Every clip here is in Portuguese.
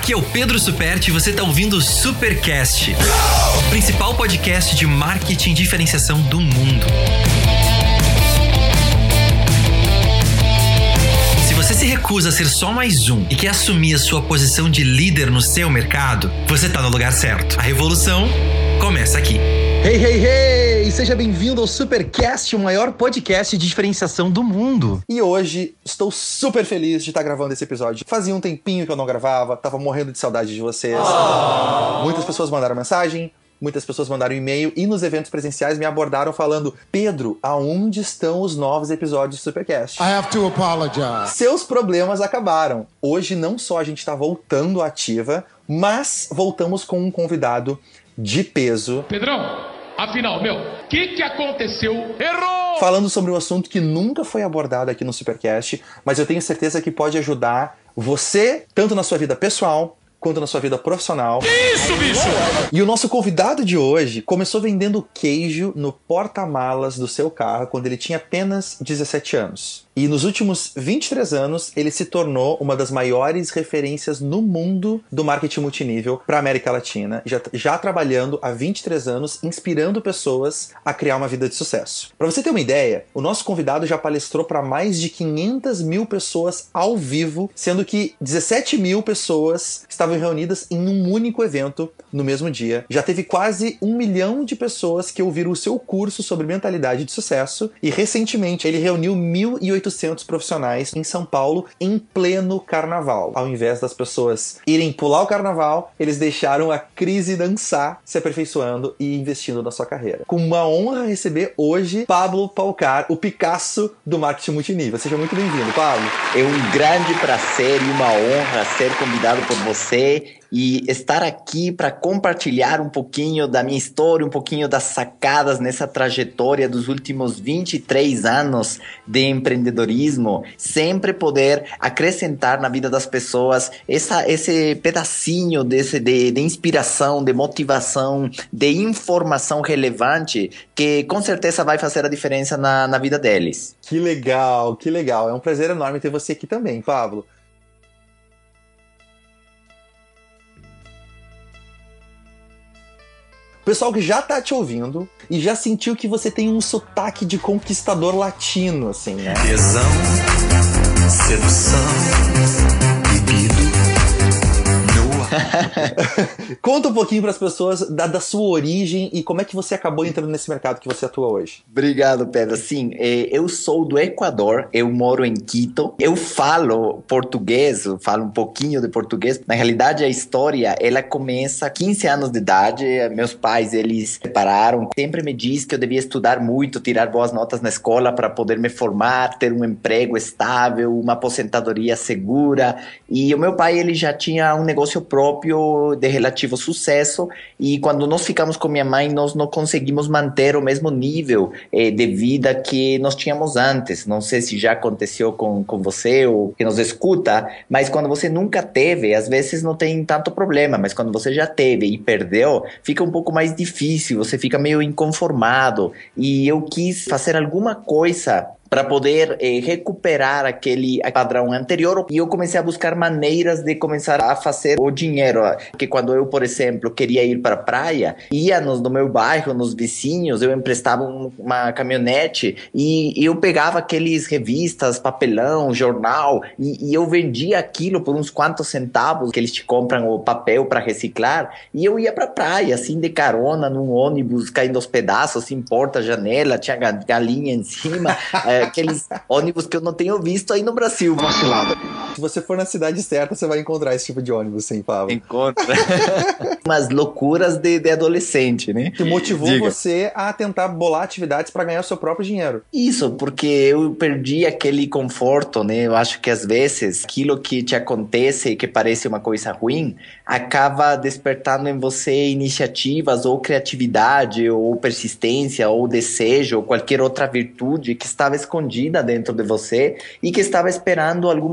Aqui é o Pedro Superti e você está ouvindo o Supercast, o principal podcast de marketing e diferenciação do mundo. Se você se recusa a ser só mais um e quer assumir a sua posição de líder no seu mercado, você está no lugar certo. A revolução começa aqui. Hey, hey, hey! Seja bem-vindo ao Supercast, o maior podcast de diferenciação do mundo. E hoje estou super feliz de estar gravando esse episódio. Fazia um tempinho que eu não gravava, tava morrendo de saudade de vocês. Muitas pessoas mandaram mensagem, muitas pessoas mandaram e-mail e nos eventos presenciais me abordaram falando: Pedro, aonde estão os novos episódios do Supercast? I have to apologize. Seus problemas acabaram. Hoje não só a gente está voltando à ativa, mas voltamos com um convidado de peso. Pedrão, afinal, o que aconteceu? Errou! Falando sobre um assunto que nunca foi abordado aqui no Supercast, mas eu tenho certeza que pode ajudar você, tanto na sua vida pessoal, quanto na sua vida profissional. Isso, bicho! E o nosso convidado de hoje começou vendendo queijo no porta-malas do seu carro quando ele tinha apenas 17 anos. E nos últimos 23 anos, ele se tornou uma das maiores referências no mundo do marketing multinível para a América Latina, já trabalhando há 23 anos, inspirando pessoas a criar uma vida de sucesso. Para você ter uma ideia, o nosso convidado já palestrou para mais de 500 mil pessoas ao vivo, sendo que 17 mil pessoas estavam reunidas em um único evento no mesmo dia. Já teve quase 1 milhão de pessoas que ouviram o seu curso sobre mentalidade de sucesso e recentemente ele reuniu 1.800 profissionais em São Paulo em pleno carnaval. Ao invés das pessoas irem pular o carnaval, eles deixaram a crise dançar, se aperfeiçoando e investindo na sua carreira. Com uma honra receber hoje Pablo Paucar, o Picasso do marketing multinível. Seja muito bem-vindo, Pablo. É um grande prazer e uma honra ser convidado por você e estar aqui para compartilhar um pouquinho da minha história, um pouquinho das sacadas nessa trajetória dos últimos 23 anos de empreendedorismo, sempre poder acrescentar na vida das pessoas esse pedacinho de inspiração, de motivação, de informação relevante que com certeza vai fazer a diferença na vida deles. Que legal, que legal. É um prazer enorme ter você aqui também, Pablo. O pessoal que já tá te ouvindo e já sentiu que você tem um sotaque de conquistador latino, assim, né? Tesão, sedução, bebido, nua. Conta um pouquinho para as pessoas da sua origem e como é que você acabou entrando nesse mercado que você atua hoje. Obrigado, Pedro. Sim, eu sou do Equador, eu moro em Quito. Eu falo português, eu falo um pouquinho de português. Na realidade, a história, ela começa a 15 anos de idade. Meus pais, eles se separaram. Sempre me diz que eu devia estudar muito, tirar boas notas na escola para poder me formar, ter um emprego estável, uma aposentadoria segura. E o meu pai, ele já tinha um negócio próprio de relativo sucesso, e quando nós ficamos com minha mãe, nós não conseguimos manter o mesmo nível de vida que nós tínhamos antes. Não sei se já aconteceu com você ou que nos escuta, mas quando você nunca teve, às vezes não tem tanto problema, mas quando você já teve e perdeu, fica um pouco mais difícil, você fica meio inconformado, e eu quis fazer alguma coisa para poder recuperar aquele padrão anterior. E eu comecei a buscar maneiras de começar a fazer o dinheiro. Porque quando eu, por exemplo, queria ir para a praia, ia no meu bairro, nos vizinhos, eu emprestava uma caminhonete e eu pegava aqueles revistas, papelão, jornal, e eu vendia aquilo por uns quantos centavos, que eles te compram o papel para reciclar, e eu ia para a praia, assim, de carona, num ônibus, caindo aos pedaços, assim, porta-janela, tinha galinha em cima, aqueles ônibus que eu não tenho visto aí no Brasil. Vacilado. Se você for na cidade certa, você vai encontrar esse tipo de ônibus, sim, Pablo. Encontra. Umas loucuras de adolescente, né? Que motivou você a tentar bolar atividades para ganhar o seu próprio dinheiro. Isso, porque eu perdi aquele conforto, né? Eu acho que às vezes aquilo que te acontece e que parece uma coisa ruim, acaba despertando em você iniciativas ou criatividade ou persistência ou desejo ou qualquer outra virtude que estava escondida dentro de você e que estava esperando alguma circunstância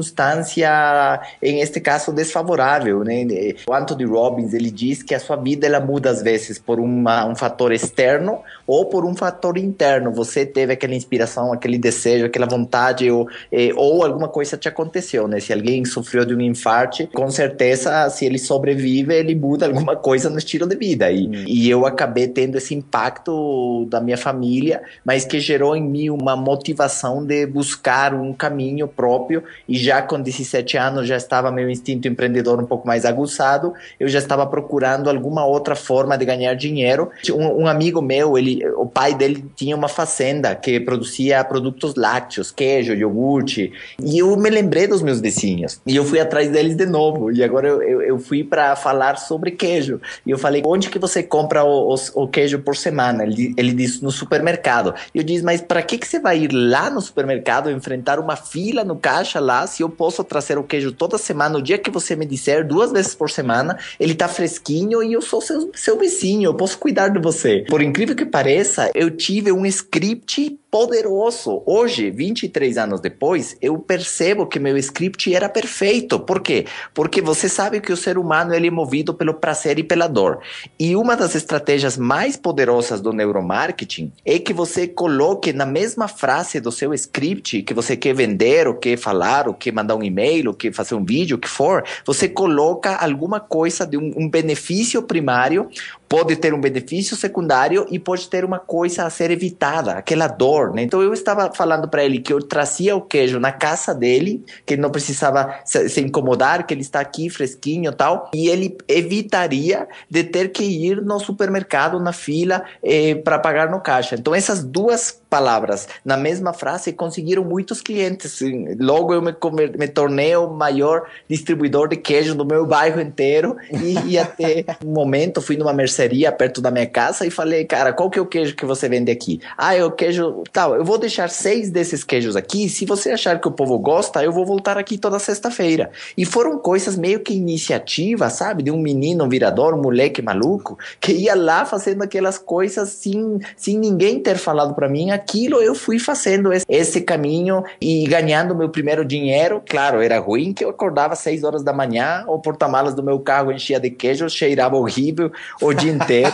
circunstância, em este caso, desfavorável, né? O Anthony Robbins, ele diz que a sua vida ela muda às vezes por um fator externo ou por um fator interno. Você teve aquela inspiração, aquele desejo, aquela vontade ou alguma coisa te aconteceu, né? Se alguém sofreu de um infarte, com certeza, se ele sobrevive, ele muda alguma coisa no estilo de vida. E eu acabei tendo esse impacto da minha família, mas que gerou em mim uma motivação de buscar um caminho próprio. E já com 17 anos já estava meu instinto empreendedor um pouco mais aguçado, eu já estava procurando alguma outra forma de ganhar dinheiro. Um amigo meu, o pai dele tinha uma fazenda que produzia produtos lácteos, queijo, iogurte, e eu me lembrei dos meus vizinhos, e eu fui atrás deles de novo, e agora eu fui para falar sobre queijo, e eu falei, onde que você compra o queijo por semana? Ele disse, no supermercado. E eu disse, mas para que você vai ir lá no supermercado, enfrentar uma fila no caixa lá, se eu posso trazer o queijo toda semana, o dia que você me disser, 2 vezes por semana, ele tá fresquinho e eu sou seu vizinho, eu posso cuidar de você. Por incrível que pareça, eu tive um script poderoso. Hoje, 23 anos depois, eu percebo que meu script era perfeito. Por quê? Porque você sabe que o ser humano ele é movido pelo prazer e pela dor. E uma das estratégias mais poderosas do neuromarketing é que você coloque na mesma frase do seu script que você quer vender, ou quer falar, ou quer mandar um e-mail, ou quer fazer um vídeo, o que for, você coloca alguma coisa de um benefício primário, pode ter um benefício secundário e pode ter uma coisa a ser evitada, aquela dor, né? Então eu estava falando para ele que eu trazia o queijo na casa dele, que ele não precisava se incomodar, que ele está aqui fresquinho e tal, e ele evitaria de ter que ir no supermercado, na fila, para pagar no caixa. Então essas duas palavras na mesma frase conseguiram muitos clientes. Logo eu me tornei o maior distribuidor de queijo do meu bairro inteiro e até um momento fui numa mercearia perto da minha casa e falei, cara, qual que é o queijo que você vende aqui? É o queijo tal, eu vou deixar 6 desses queijos aqui, se você achar que o povo gosta, eu vou voltar aqui toda sexta-feira. E foram coisas meio que iniciativa, sabe? De um menino virador, um moleque maluco, que ia lá fazendo aquelas coisas sem ninguém ter falado para mim. Aquilo eu fui fazendo esse caminho e ganhando meu primeiro dinheiro. Claro, era ruim que eu acordava às 6 horas da manhã, o porta-malas do meu carro enchia de queijo, cheirava horrível o dia inteiro.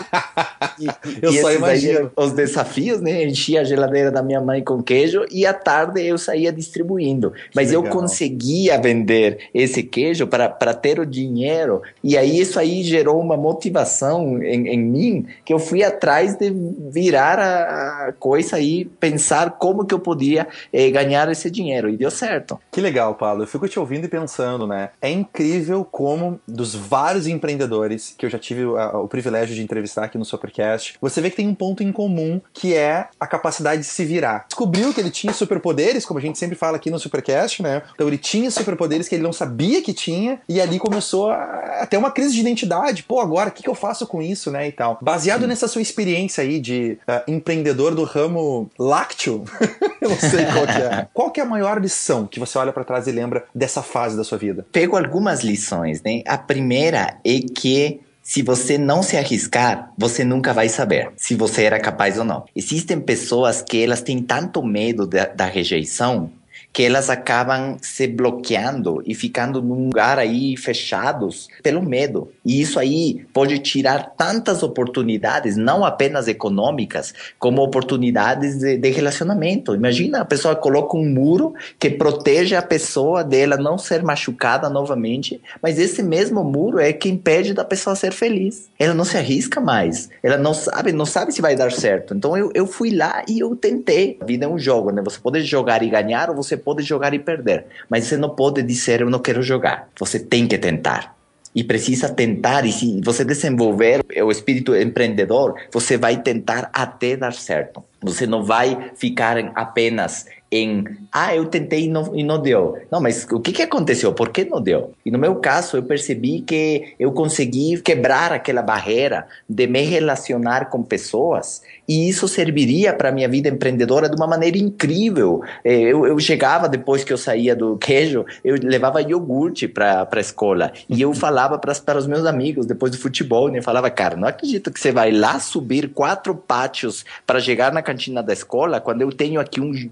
Eu só imagino. Os desafios, né? Enchia a geladeira da minha mãe com queijo e à tarde eu saía distribuindo. Mas eu conseguia vender esse queijo para ter o dinheiro. E aí isso aí gerou uma motivação em mim, que eu fui atrás de virar a coisa aí, pensar como que eu podia ganhar esse dinheiro. E deu certo. Que legal, Paulo. Eu fico te ouvindo e pensando, né? É incrível como, dos vários empreendedores que eu já tive o privilégio de entrevistar aqui no Supercast, você vê que tem um ponto em comum, que é a capacidade de se virar. Descobriu que ele tinha superpoderes, como a gente sempre fala aqui no Supercast, né? Então ele tinha superpoderes que ele não sabia que tinha, e ali começou a ter uma crise de identidade. Pô, agora, o que eu faço com isso, né? E tal. Baseado nessa sua experiência aí de empreendedor do ramo lácteo, eu não sei qual que é. Qual que é a maior lição que você olha pra trás e lembra dessa fase da sua vida? Pego algumas lições, né? A primeira é que se você não se arriscar, você nunca vai saber se você era capaz ou não. Existem pessoas que elas têm tanto medo da rejeição que elas acabam se bloqueando e ficando num lugar aí fechados pelo medo. E isso aí pode tirar tantas oportunidades, não apenas econômicas, como oportunidades de relacionamento. Imagina, a pessoa coloca um muro que protege a pessoa dela não ser machucada novamente, mas esse mesmo muro é que impede da pessoa ser feliz. Ela não se arrisca mais, ela não sabe se vai dar certo. Então eu fui lá e eu tentei. A vida é um jogo, né? Você pode jogar e ganhar, ou você pode jogar e perder, mas você não pode dizer eu não quero jogar. Você tem que tentar e precisa tentar, e se você desenvolver o espírito empreendedor, você vai tentar até dar certo. Você não vai ficar apenas em eu tentei e não deu. Não, mas o que aconteceu? Por que não deu? E no meu caso, eu percebi que eu consegui quebrar aquela barreira de me relacionar com pessoas, e isso serviria para a minha vida empreendedora de uma maneira incrível. Eu chegava, depois que eu saía do queijo, eu levava iogurte para a escola, e eu falava para os meus amigos, depois do futebol, né? Falava, cara, não acredito que você vai lá subir 4 pátios para chegar na cantina da escola, quando eu tenho aqui um iogurte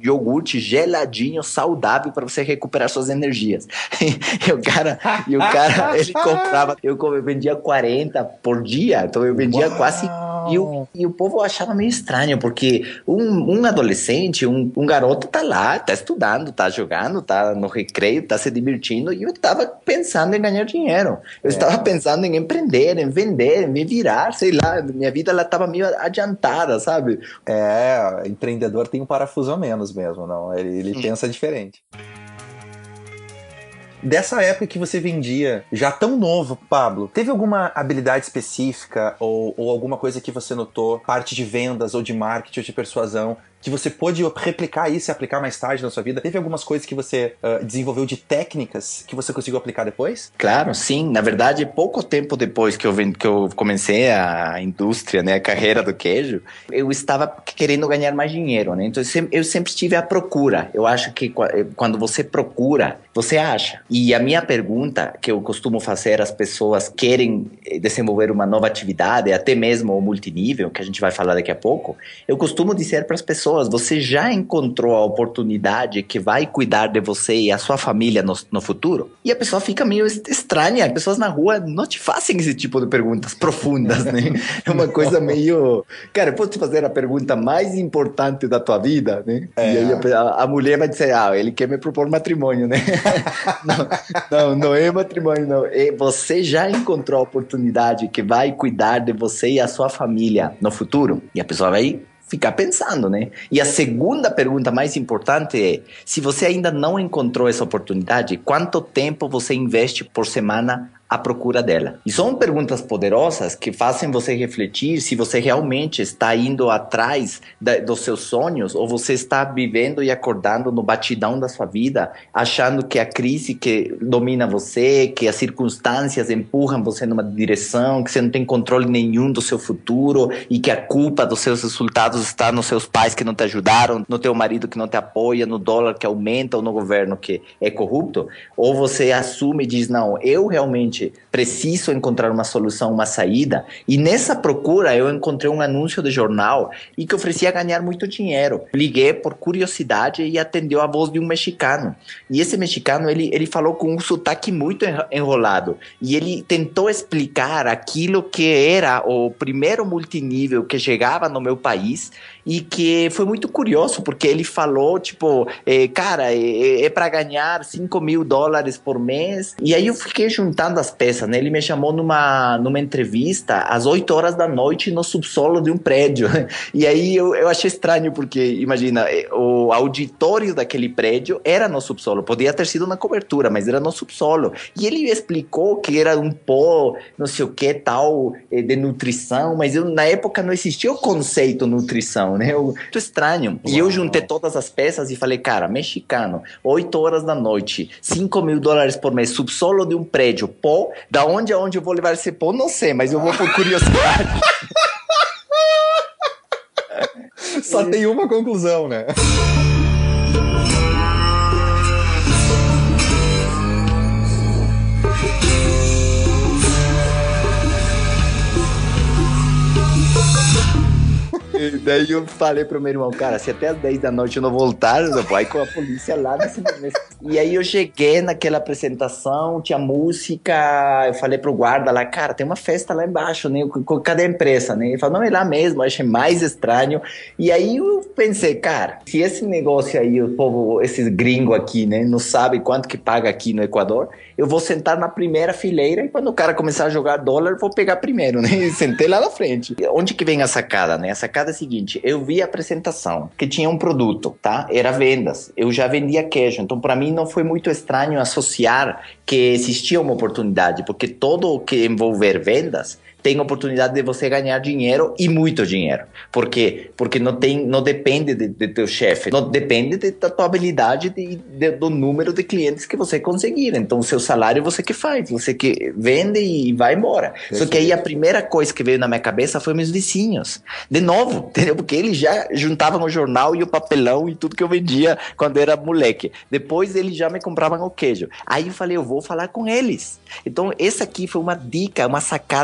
iogurte geladinho, saudável para você recuperar suas energias. E o cara, ele comprava, eu vendia 40 por dia, então eu vendia quase. E o povo achava meio estranho, porque um adolescente, um garoto tá lá, tá estudando, tá jogando, tá no recreio, tá se divertindo, e eu tava pensando em ganhar dinheiro. Eu estava pensando em empreender, em vender, em me virar, sei lá, minha vida ela tava meio adiantada, sabe? Empreendedor tem um parafuso a menos mesmo, não? Ele pensa diferente. Dessa época que você vendia, já tão novo, Pablo, teve alguma habilidade específica ou alguma coisa que você notou, parte de vendas ou de marketing ou de persuasão, que você pôde replicar isso e aplicar mais tarde na sua vida? Teve algumas coisas que você desenvolveu de técnicas que você conseguiu aplicar depois? Claro, sim. Na verdade, pouco tempo depois que eu comecei a indústria, né, a carreira do queijo, eu estava querendo ganhar mais dinheiro, né? Então, eu sempre estive à procura. Eu acho que quando você procura, você acha. E a minha pergunta que eu costumo fazer às pessoas que querem desenvolver uma nova atividade, até mesmo o multinível, que a gente vai falar daqui a pouco, eu costumo dizer para as pessoas: você já encontrou a oportunidade que vai cuidar de você e a sua família no futuro? E a pessoa fica meio estranha. As pessoas na rua não te fazem esse tipo de perguntas profundas, né? É uma coisa meio... Cara, eu posso te fazer a pergunta mais importante da tua vida, né? E aí a mulher vai dizer: ele quer me propor matrimônio, né? Não é matrimônio, não. Você já encontrou a oportunidade que vai cuidar de você e a sua família no futuro? E a pessoa vai ficar pensando, né? E a segunda pergunta mais importante é: se você ainda não encontrou essa oportunidade, quanto tempo você investe por semana à procura dela? E são perguntas poderosas que fazem você refletir se você realmente está indo atrás dos seus sonhos, ou você está vivendo e acordando no batidão da sua vida, achando que a crise que domina você, que as circunstâncias empurram você numa direção, que você não tem controle nenhum do seu futuro e que a culpa dos seus resultados está nos seus pais que não te ajudaram, no teu marido que não te apoia, no dólar que aumenta ou no governo que é corrupto. Ou você assume e diz: não, eu realmente preciso encontrar uma solução, uma saída. E nessa procura eu encontrei um anúncio de jornal e que oferecia ganhar muito dinheiro. Liguei por curiosidade e atendeu a voz de um mexicano. E esse mexicano, ele falou com um sotaque muito enrolado. E ele tentou explicar aquilo que era o primeiro multinível que chegava no meu país, e que foi muito curioso, porque ele falou, tipo, cara, é para ganhar $5.000 por mês. E aí eu fiquei juntando as peças, né? Ele me chamou numa entrevista às 8 horas da noite no subsolo de um prédio. E aí eu achei estranho, porque, imagina, o auditório daquele prédio era no subsolo. Podia ter sido na cobertura, mas era no subsolo. E ele explicou que era um pó, não sei o que, tal, de nutrição, mas na época não existia o conceito nutrição, né? Muito estranho. E eu juntei todas as peças e falei: cara, mexicano, 8 horas da noite, $5.000 por mês, subsolo de um prédio, pó, da onde aonde eu vou levar esse pó, não sei, mas eu vou por curiosidade. Só tem uma conclusão, né? E daí eu falei pro meu irmão: cara, se até às 10 da noite eu não voltar, eu vou com a polícia lá nesse... E aí eu cheguei naquela apresentação, tinha música, eu falei pro guarda lá: cara, tem uma festa lá embaixo, né? Cadê a empresa, né? Ele falou: não, é lá mesmo. Eu achei mais estranho. E aí eu pensei: cara, se esse negócio aí, o povo, esses gringos aqui, né, não sabe quanto que paga aqui no Equador, eu vou sentar na primeira fileira, e quando o cara começar a jogar dólar, eu vou pegar primeiro, né? E sentei lá na frente. Onde que vem a sacada, né? A sacada é a seguinte: eu vi a apresentação, que tinha um produto, tá? Era vendas. Eu já vendia queijo, então para mim não foi muito estranho associar que existia uma oportunidade, porque todo o que envolver vendas tem oportunidade de você ganhar dinheiro, e muito dinheiro. Por quê? Porque não depende de teu chefe, não depende da tua habilidade do número de clientes que você conseguir. Então o seu salário você que faz, você que vende e vai embora. Só que aí a primeira coisa que veio na minha cabeça foi meus vizinhos. De novo, entendeu? Porque eles já juntavam o jornal e o papelão e tudo que eu vendia quando era moleque. Depois eles já me compravam o queijo. Aí eu falei: eu vou falar com eles. Então essa aqui foi uma dica, uma sacada gigante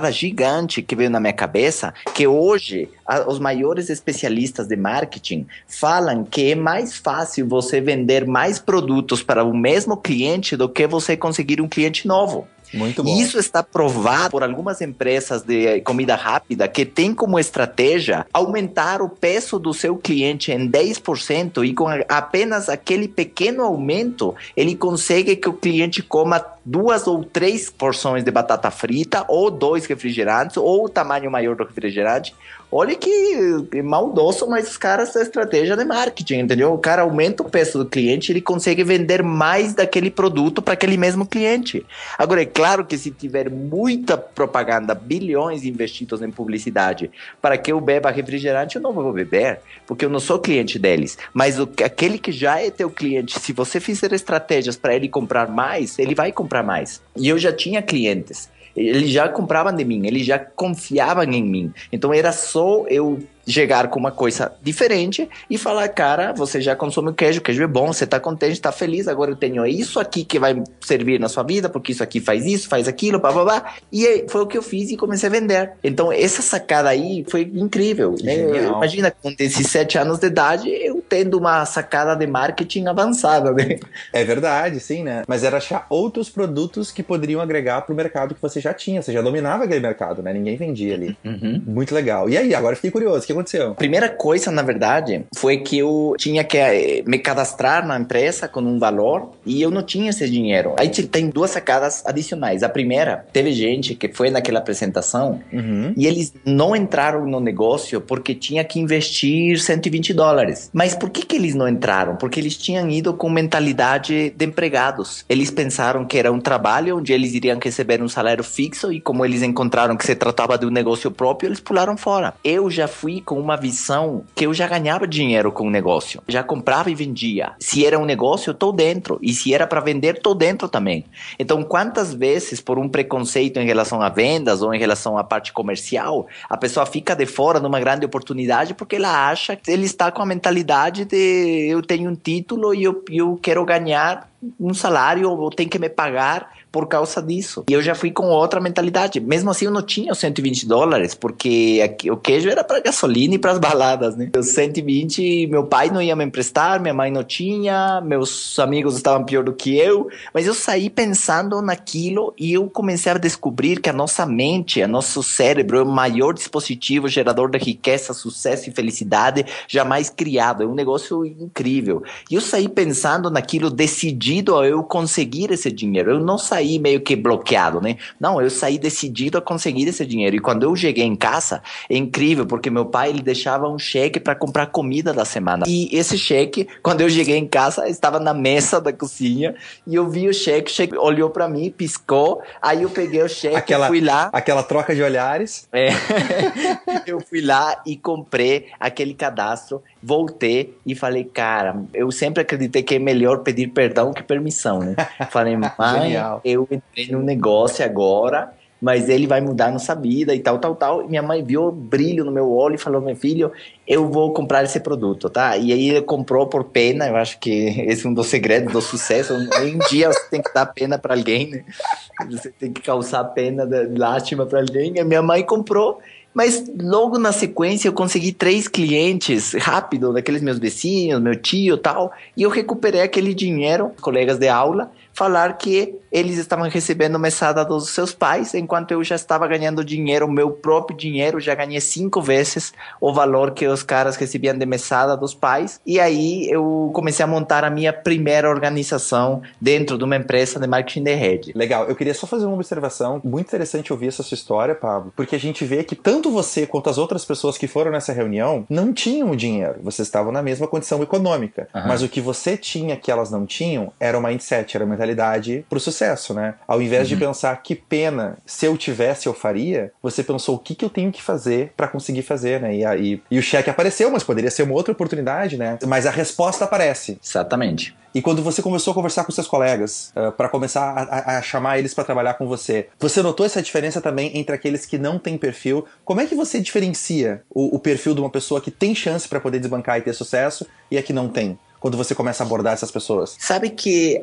gigante que veio na minha cabeça, que hoje os maiores especialistas de marketing falam que é mais fácil você vender mais produtos para o mesmo cliente do que você conseguir um cliente novo. Muito bom. E isso está provado por algumas empresas de comida rápida que têm como estratégia aumentar o peso do seu cliente em 10% e com apenas aquele pequeno aumento, ele consegue que o cliente coma 2 ou 3 porções de batata frita ou 2 refrigerantes ou o tamanho maior do refrigerante. Olha que maldoso, mas os caras têm estratégia de marketing, entendeu? O cara aumenta o preço do cliente, ele consegue vender mais daquele produto para aquele mesmo cliente. Agora, é claro que se tiver muita propaganda, bilhões investidos em publicidade, para que eu beba refrigerante, eu não vou beber, porque eu não sou cliente deles. Mas aquele que já é teu cliente, se você fizer estratégias para ele comprar mais, ele vai comprar mais. E eu já tinha clientes. Eles já compravam de mim, eles já confiavam em mim. Então era só eu chegar com uma coisa diferente e falar, cara, você já consome o queijo é bom, você tá contente, está feliz, agora eu tenho isso aqui que vai servir na sua vida, porque isso aqui faz isso, faz aquilo, blá, blá, blá. E foi o que eu fiz e comecei a vender. Então essa sacada aí foi incrível, né? Imagina, com 17 anos de idade, eu tendo uma sacada de marketing avançada, né? É verdade, sim, né? Mas era achar outros produtos que poderiam agregar pro mercado que você já tinha, você já dominava aquele mercado, né? Ninguém vendia ali. Muito legal. E aí, agora fiquei curioso, o que aconteceu? Primeira coisa, na verdade, foi que eu tinha que me cadastrar na empresa com um valor e eu não tinha esse dinheiro. Aí tem 2 sacadas adicionais. A primeira, teve gente que foi naquela apresentação e eles não entraram no negócio porque tinha que investir $120. Mas por que eles não entraram? Porque eles tinham ido com mentalidade de empregados. Eles pensaram que era um trabalho onde eles iriam receber um salário fixo e como eles encontraram que se tratava de um negócio próprio, eles pularam fora. Eu já fui com uma visão que eu já ganhava dinheiro com o negócio. Já comprava e vendia. Se era um negócio, eu tô dentro. E se era para vender, tô dentro também. Então, quantas vezes, por um preconceito em relação a vendas ou em relação à parte comercial, a pessoa fica de fora numa grande oportunidade porque ela acha que ele está com a mentalidade de eu tenho um título e eu quero ganhar um salário ou tem que me pagar por causa disso. E eu já fui com outra mentalidade. Mesmo assim, eu não tinha os $120, porque o queijo era para gasolina e para as baladas, né? Os 120, meu pai não ia me emprestar, minha mãe não tinha, meus amigos estavam pior do que eu, mas eu saí pensando naquilo e eu comecei a descobrir que a nossa mente, o nosso cérebro é o maior dispositivo gerador de riqueza, sucesso e felicidade jamais criado. É um negócio incrível. E eu saí pensando naquilo, decidido a eu conseguir esse dinheiro. Eu não saí meio que bloqueado, né? Não, eu saí decidido a conseguir esse dinheiro. E quando eu cheguei em casa, é incrível, porque meu pai, ele deixava um cheque para comprar comida da semana. E esse cheque, quando eu cheguei em casa, estava na mesa da cozinha e eu vi o cheque olhou para mim, piscou, aí eu peguei o cheque, fui lá. Aquela troca de olhares. Eu fui lá e comprei aquele cadastro, voltei e falei, cara, eu sempre acreditei que é melhor pedir perdão que permissão, né? Falei, mãe, eu entrei num negócio agora, mas ele vai mudar nossa vida e tal. E minha mãe viu o brilho no meu olho e falou, meu filho, eu vou comprar esse produto, tá? E aí ele comprou por pena. Eu acho que esse é um dos segredos do sucesso. Um dia você tem que dar pena para alguém, né? Você tem que causar pena, lástima para alguém. E minha mãe comprou. Mas logo na sequência eu consegui 3 clientes rápido, daqueles meus vizinhos, meu tio e tal, e eu recuperei aquele dinheiro, colegas de aula, falar que eles estavam recebendo mesada dos seus pais, enquanto eu já estava ganhando dinheiro, meu próprio dinheiro, já ganhei 5 vezes o valor que os caras recebiam de mesada dos pais, e aí eu comecei a montar a minha primeira organização dentro de uma empresa de marketing de rede. Legal, eu queria só fazer uma observação, muito interessante ouvir essa sua história, Pablo, porque a gente vê que tanto você quanto as outras pessoas que foram nessa reunião não tinham dinheiro, vocês estavam na mesma condição econômica, mas o que você tinha que elas não tinham era o mindset, era a mentalidade pro sucesso, né? Ao invés de pensar que pena, se eu tivesse eu faria, você pensou o que eu tenho que fazer pra conseguir fazer, né? E o cheque apareceu, mas poderia ser uma outra oportunidade, né? Mas a resposta aparece. Exatamente. E quando você começou a conversar com seus colegas, para começar a chamar eles para trabalhar com você, você notou essa diferença também entre aqueles que não têm perfil? Como é que você diferencia o perfil de uma pessoa que tem chance para poder desbancar e ter sucesso e a que não tem? quando você começa a abordar essas pessoas? Sabe que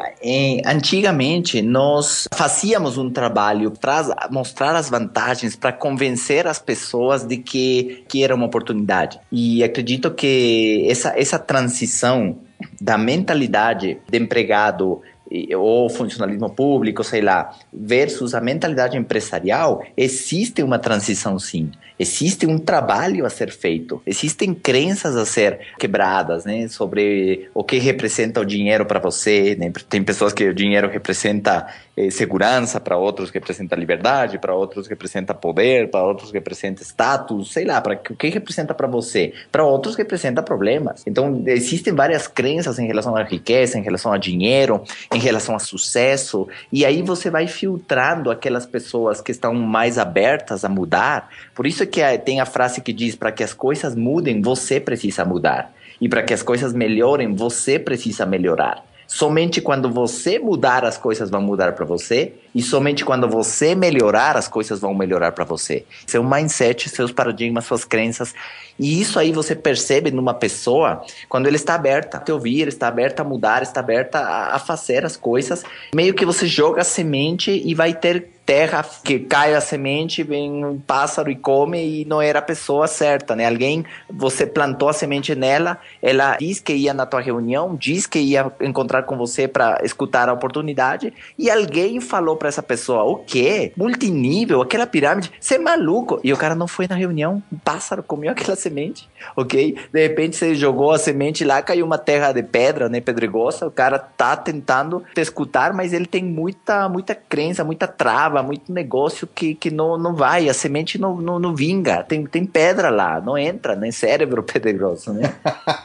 antigamente nós fazíamos um trabalho para mostrar as vantagens, para convencer as pessoas de que era uma oportunidade. E acredito que essa transição da mentalidade de empregado ou funcionalismo público, sei lá, versus a mentalidade empresarial, existe uma transição sim. Existe um trabalho a ser feito. Existem crenças a ser quebradas, né? Sobre o que representa o dinheiro para você, né? Tem pessoas que o dinheiro representa segurança, para outros representa liberdade, para outros representa poder, para outros representa status, sei lá, o que representa para você? Para outros representa problemas. Então, existem várias crenças em relação à riqueza, em relação a dinheiro, em relação a sucesso, e aí você vai filtrando aquelas pessoas que estão mais abertas a mudar. Por isso que tem a frase que diz: para que as coisas mudem, você precisa mudar. E para que as coisas melhorem, você precisa melhorar. Somente quando você mudar, as coisas vão mudar para você. E somente quando você melhorar, as coisas vão melhorar para você. Seu mindset, seus paradigmas, suas crenças. E isso aí você percebe numa pessoa quando ele está aberta a te ouvir, está aberta a mudar, está aberta a fazer as coisas. Meio que você joga a semente e vai ter terra que cai a semente, vem um pássaro e come, e não era a pessoa certa, né? Você plantou a semente nela, ela diz que ia na tua reunião, diz que ia encontrar com você para escutar a oportunidade, e alguém falou para essa pessoa: o quê? Multinível, aquela pirâmide, você é maluco? E o cara não foi na reunião, um pássaro comeu aquela semente, ok? De repente você jogou a semente lá, caiu uma terra de pedra, né, pedregosa, o cara tá tentando te escutar, mas ele tem muita crença, muita trava, muito negócio que não vai, a semente não vinga, tem pedra lá, não entra, nem cérebro pedregoso, né?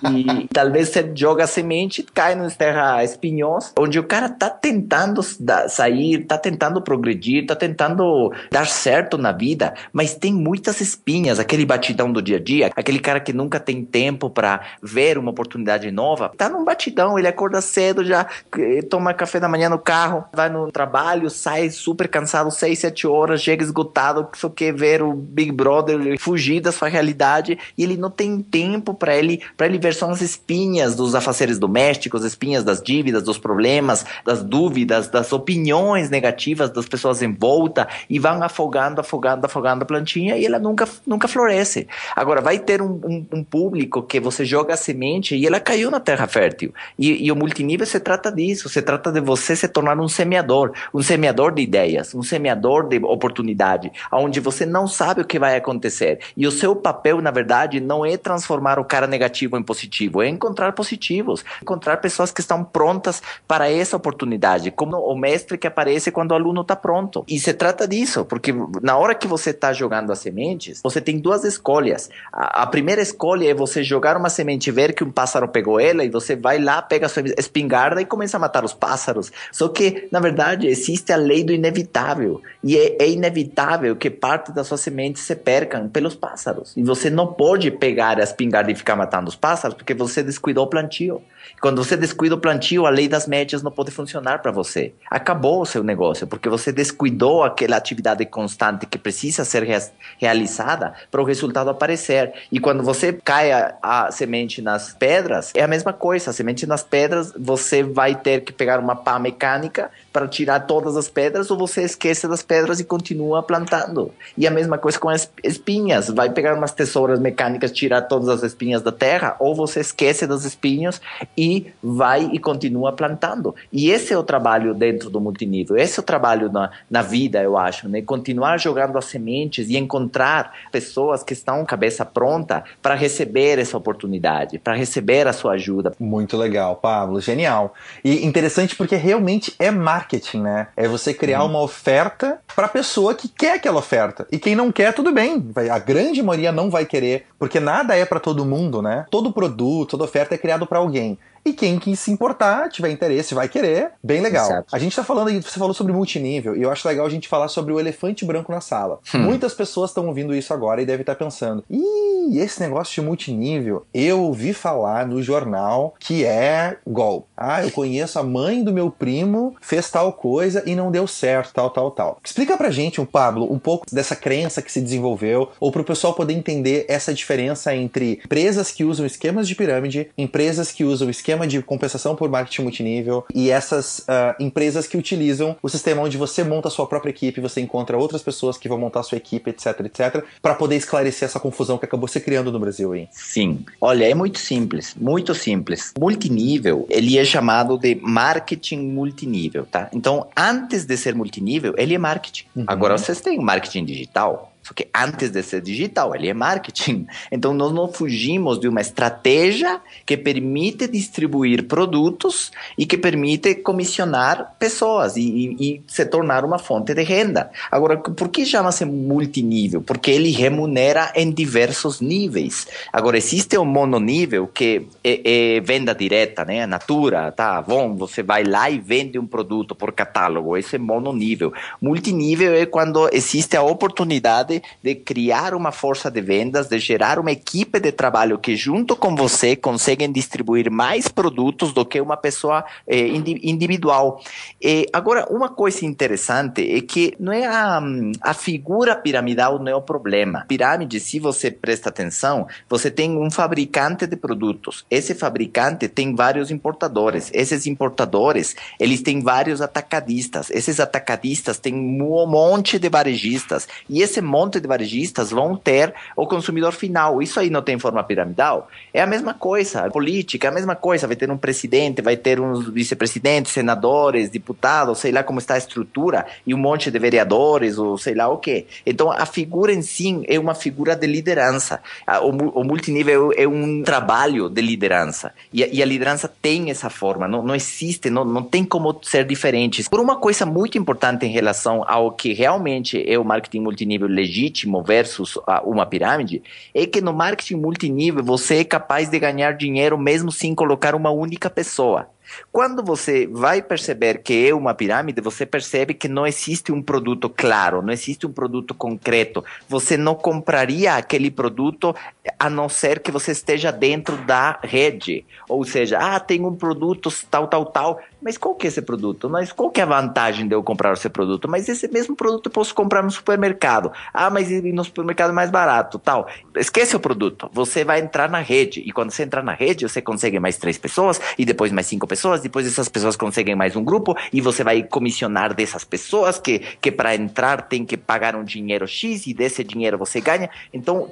E talvez você joga a semente, cai numa terra espinhosa, onde o cara tá tentando sair, tá tentando progredir, tá tentando dar certo na vida, mas tem muitas espinhas, aquele batidão do dia a dia, aquele cara que nunca tem tempo para ver uma oportunidade nova, tá num batidão, ele acorda cedo, já toma café da manhã no carro, vai no trabalho, sai super cansado, 6, 7 horas, chega esgotado, só quer ver o Big Brother, fugir da sua realidade, e ele não tem tempo para ele ver só as espinhas dos afazeres domésticos, espinhas das dívidas, dos problemas, das dúvidas, das opiniões negativas das pessoas em volta, e vão afogando a plantinha, e ela nunca floresce. Agora, vai ter um público que você joga a semente e ela caiu na terra fértil, e o multinível se trata disso, se trata de você se tornar um semeador de ideias, um semeador de oportunidade, onde você não sabe o que vai acontecer. E o seu papel, na verdade, não é transformar o cara negativo em positivo, é encontrar positivos, encontrar pessoas que estão prontas para essa oportunidade, como o mestre que aparece quando o aluno está pronto. E se trata disso, porque na hora que você está jogando as sementes, você tem duas escolhas. A primeira escolha é você jogar uma semente e ver que um pássaro pegou ela, e você vai lá, pega a sua espingarda e começa a matar os pássaros. Só que, na verdade, existe a lei do inevitável. E é inevitável que parte das suas sementes se percam pelos pássaros. E você não pode pegar a espingarda e ficar matando os pássaros, porque você descuidou o plantio. Quando você descuida o plantio, a lei das médias não pode funcionar para você. Acabou o seu negócio, porque você descuidou aquela atividade constante que precisa ser realizada para o resultado aparecer. E quando você cai a semente nas pedras, é a mesma coisa. A semente nas pedras, você vai ter que pegar uma pá mecânica para tirar todas as pedras, ou você esquece das pedras e continua plantando. E a mesma coisa com as espinhas. Vai pegar umas tesouras mecânicas, tirar todas as espinhas da terra, ou você esquece das espinhos e vai e continua plantando. E esse é o trabalho dentro do multinível. Esse é o trabalho na vida, eu acho, né? Continuar jogando as sementes e encontrar pessoas que estão cabeça pronta para receber essa oportunidade, para receber a sua ajuda. Muito legal, Pablo. Genial. E interessante porque realmente é marketing, né? É você criar uma oferta para a pessoa que quer aquela oferta. E quem não quer, tudo bem. A grande maioria não vai querer, porque nada é para todo mundo, né? Todo produto, toda oferta é criado para alguém. E quem se importar, tiver interesse, vai querer, bem legal. Exato. A gente tá falando aí, você falou sobre multinível, e eu acho legal a gente falar sobre o elefante branco na sala. Muitas pessoas estão ouvindo isso agora e devem estar pensando: esse negócio de multinível, eu ouvi falar no jornal que é golpe. Eu conheço a mãe do meu primo, fez tal coisa e não deu certo, tal. Explica pra gente, Pablo, um pouco dessa crença que se desenvolveu, ou pro pessoal poder entender essa diferença entre empresas que usam esquemas de pirâmide, empresas que usam esquema de compensação por marketing multinível e essas empresas que utilizam o sistema onde você monta a sua própria equipe, você encontra outras pessoas que vão montar a sua equipe, etc, para poder esclarecer essa confusão que acabou se criando no Brasil aí. Sim. Olha, é muito simples, muito simples. Multinível, ele é chamado de marketing multinível, tá? Então, antes de ser multinível, ele é marketing. Agora, vocês têm marketing digital, só que antes de ser digital, ele é marketing. Então, nós não fugimos de uma estratégia que permite distribuir produtos e que permite comissionar pessoas e se tornar uma fonte de renda. Agora, por que chama-se multinível? Porque ele remunera em diversos níveis. Agora, existe um mononível que é venda direta, né? A Natura, tá? Avon, você vai lá e vende um produto por catálogo. Esse é mononível. Multinível é quando existe a oportunidade de criar uma força de vendas, de gerar uma equipe de trabalho que junto com você conseguem distribuir mais produtos do que uma pessoa individual. Agora, uma coisa interessante é que não é a figura piramidal não é o problema. Pirâmide, se você presta atenção, você tem um fabricante de produtos. Esse fabricante tem vários importadores. Esses importadores, eles têm vários atacadistas. Esses atacadistas têm um monte de varejistas. E esse monte de varejistas vão ter o consumidor final. Isso aí não tem forma piramidal? É a mesma coisa. A política é a mesma coisa. Vai ter um presidente, vai ter uns vice-presidentes, senadores, deputados, sei lá como está a estrutura, e um monte de vereadores, ou sei lá o quê. Então, a figura em si é uma figura de liderança. O multinível é um trabalho de liderança. E a liderança tem essa forma. Não existe, não tem como ser diferente. Por uma coisa muito importante em relação ao que realmente é o marketing multinível legítimo versus uma pirâmide, é que no marketing multinível você é capaz de ganhar dinheiro mesmo sem colocar uma única pessoa. Quando você vai perceber que é uma pirâmide, você percebe que não existe um produto claro, não existe um produto concreto. Você não compraria aquele produto a não ser que você esteja dentro da rede. Ou seja, tem um produto tal. Mas qual que é esse produto? Mas qual que é a vantagem de eu comprar esse produto? Mas esse mesmo produto eu posso comprar no supermercado. Mas no supermercado é mais barato, tal. Esquece o produto. Você vai entrar na rede. E quando você entrar na rede, você consegue mais 3 pessoas, e depois mais 5 pessoas, depois essas pessoas conseguem mais um grupo, e você vai comissionar dessas pessoas que para entrar tem que pagar um dinheiro X, e desse dinheiro você ganha. Então,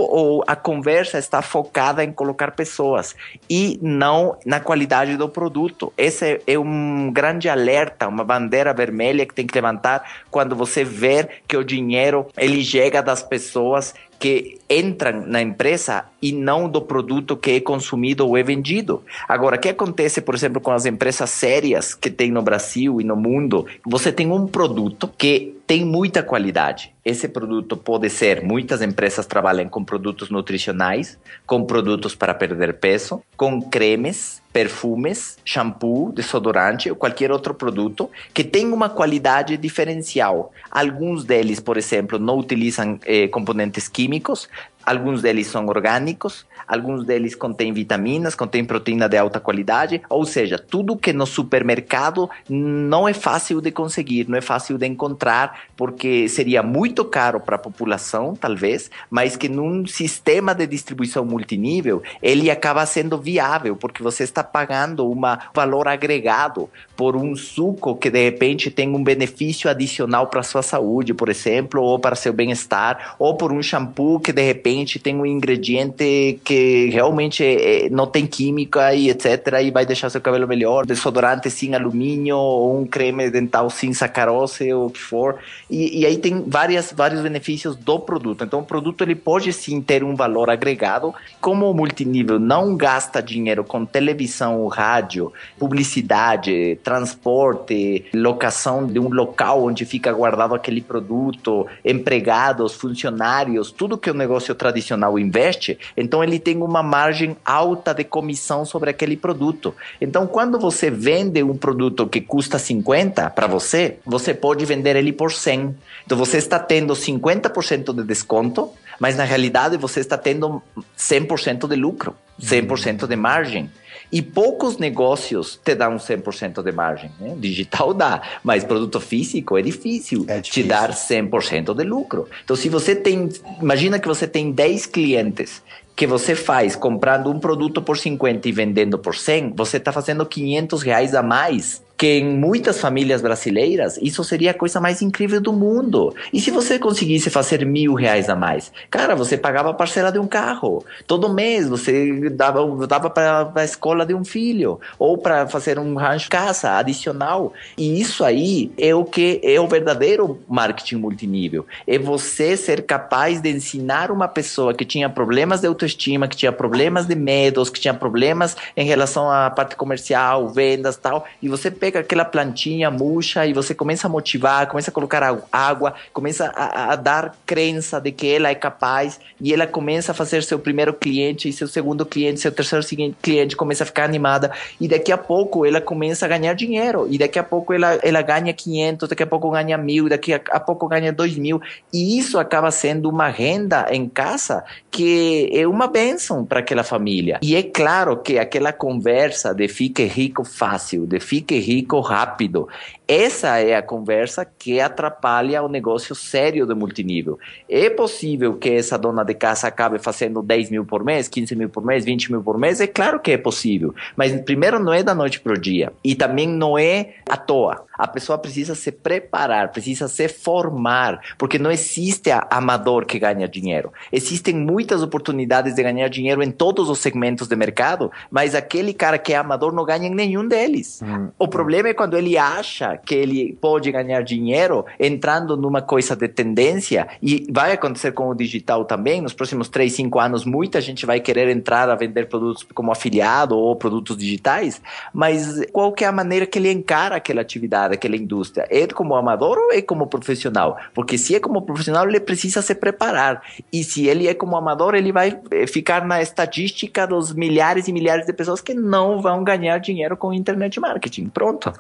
a conversa está focada em colocar pessoas, e não na qualidade do produto. Esse é um grande alerta, uma bandeira vermelha que tem que levantar quando você vê que o dinheiro ele chega das pessoas que entram na empresa e não do produto que é consumido ou é vendido. Agora, o que acontece, por exemplo, com as empresas sérias que tem no Brasil e no mundo? Você tem um produto que tem muita qualidade. Esse produto pode ser, muitas empresas trabalham com produtos nutricionais, com produtos para perder peso, com cremes, perfumes, shampoo, desodorante ou qualquer outro produto que tem uma qualidade diferencial. Alguns deles, por exemplo, não utilizam componentes químicos, alguns deles são orgânicos, alguns deles contêm vitaminas, contêm proteína de alta qualidade, ou seja, tudo que no supermercado não é fácil de conseguir, não é fácil de encontrar, porque seria muito caro para a população, talvez, mas que num sistema de distribuição multinível, ele acaba sendo viável, porque você está pagando um valor agregado por um suco que de repente tem um benefício adicional para a sua saúde, por exemplo, ou para seu bem-estar, ou por um shampoo que de repente tem um ingrediente que realmente não tem química e etc, e vai deixar seu cabelo melhor, desodorante sem alumínio, ou um creme dental sem sacarose, ou o que for, e aí tem vários benefícios do produto. Então o produto ele pode sim ter um valor agregado. Como o multinível não gasta dinheiro com televisão, rádio, publicidade, transporte, locação de um local onde fica guardado aquele produto, empregados, funcionários, tudo que o negócio tradicional investe, então ele tem uma margem alta de comissão sobre aquele produto. Então, quando você vende um produto que custa 50 para você, você pode vender ele por 100. Então, você está tendo 50% de desconto, mas na realidade você está tendo 100% de lucro, 100% de margem. E poucos negócios te dão 100% de margem, né? Digital dá, mas produto físico é difícil te dar 100% de lucro. Então, se você tem, imagina que você tem 10 clientes que você faz comprando um produto por 50 e vendendo por 100, você está fazendo R$500 a mais, que em muitas famílias brasileiras, isso seria a coisa mais incrível do mundo. E se você conseguisse fazer R$1.000 a mais? Cara, você pagava a parcela de um carro. Todo mês você dava para a escola de um filho, ou para fazer um rancho casa adicional. E isso aí é o que é o verdadeiro marketing multinível. É você ser capaz de ensinar uma pessoa que tinha problemas de autoestima, que tinha problemas de medos, que tinha problemas em relação à parte comercial, vendas e tal, e você pega aquela plantinha murcha e você começa a motivar, começa a colocar água, começa a dar crença de que ela é capaz, e ela começa a fazer seu primeiro cliente, e seu segundo cliente, seu terceiro cliente, começa a ficar animada, e daqui a pouco ela começa a ganhar dinheiro, e daqui a pouco ela ganha 500, daqui a pouco ganha 1.000, daqui a pouco ganha 2.000, e isso acaba sendo uma renda em casa que é uma bênção para aquela família. E é claro que aquela conversa de fique rico fácil, de fique rico rápido, essa é a conversa que atrapalha o negócio sério do multinível. É possível que essa dona de casa acabe fazendo 10 mil por mês, 15 mil por mês, 20 mil por mês? É claro que é possível. Mas primeiro não é da noite para o dia. E também não é à toa. A pessoa precisa se preparar, precisa se formar, porque não existe amador que ganha dinheiro. Existem muitas oportunidades de ganhar dinheiro em todos os segmentos de mercado, mas aquele cara que é amador não ganha em nenhum deles. O problema é quando ele acha que ele pode ganhar dinheiro entrando numa coisa de tendência, e vai acontecer com o digital também. Nos próximos 3, 5 anos, muita gente vai querer entrar a vender produtos como afiliado ou produtos digitais, mas qual que é a maneira que ele encara aquela atividade, aquela indústria? É como amador ou é como profissional? Porque se é como profissional, ele precisa se preparar, e se ele é como amador, ele vai ficar na estatística dos milhares e milhares de pessoas que não vão ganhar dinheiro com internet marketing. Pronto.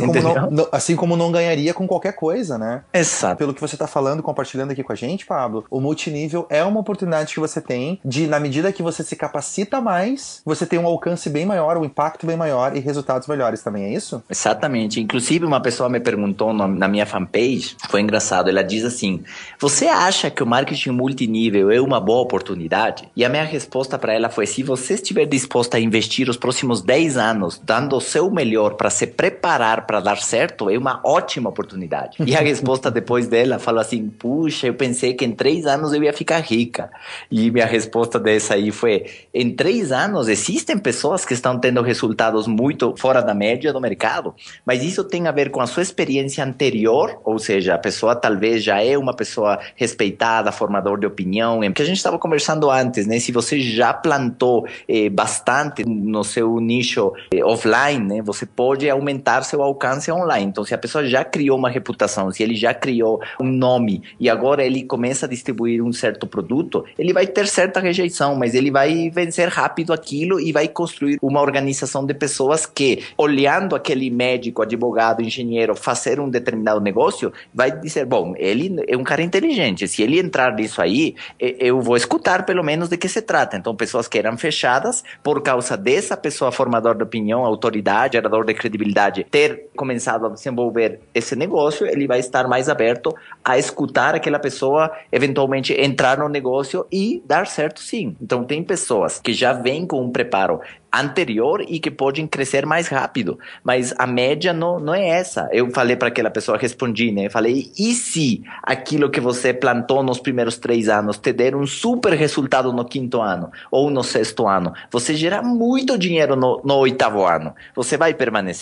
Assim como não ganharia com qualquer coisa, né? Exato. Pelo que você está falando, compartilhando aqui com a gente, Pablo, o multinível é uma oportunidade que você tem de, na medida que você se capacita mais, você tem um alcance bem maior, um impacto bem maior e resultados melhores também, é isso? Exatamente. Inclusive, uma pessoa me perguntou na minha fanpage, foi engraçado, ela diz assim: você acha que o marketing multinível é uma boa oportunidade? E a minha resposta para ela foi: se você estiver disposta a investir os próximos 10 anos dando o seu melhor para se preparar para dar certo, é uma ótima oportunidade. E a resposta depois dela falou assim: puxa, eu pensei que em 3 anos eu ia ficar rica. E minha resposta dessa aí foi: em 3 anos existem pessoas que estão tendo resultados muito fora da média do mercado, mas isso tem a ver com a sua experiência anterior, ou seja, a pessoa talvez já é uma pessoa respeitada, formador de opinião, que a gente estava conversando antes, né? Se você já plantou bastante no seu nicho offline, né? Você pode aumentar seu alcance online. Então, se a pessoa já criou uma reputação, se ele já criou um nome e agora ele começa a distribuir um certo produto, ele vai ter certa rejeição, mas ele vai vencer rápido aquilo e vai construir uma organização de pessoas que, olhando aquele médico, advogado, engenheiro fazer um determinado negócio, vai dizer: bom, ele é um cara inteligente, se ele entrar nisso aí, eu vou escutar pelo menos de que se trata. Então, pessoas que eram fechadas, por causa dessa pessoa formador de opinião, autoridade, gerador de credibilidade, ter começado a desenvolver esse negócio, ele vai estar mais aberto a escutar aquela pessoa, eventualmente entrar no negócio e dar certo sim. Então, tem pessoas que já vêm com um preparo anterior e que podem crescer mais rápido, mas a média não é essa. Eu falei para aquela pessoa, respondi, né? Falei: e se aquilo que você plantou nos primeiros 3 anos te der um super resultado no 5º ano ou no 6º ano? Você gerar muito dinheiro no 8º ano. Você vai permanecer?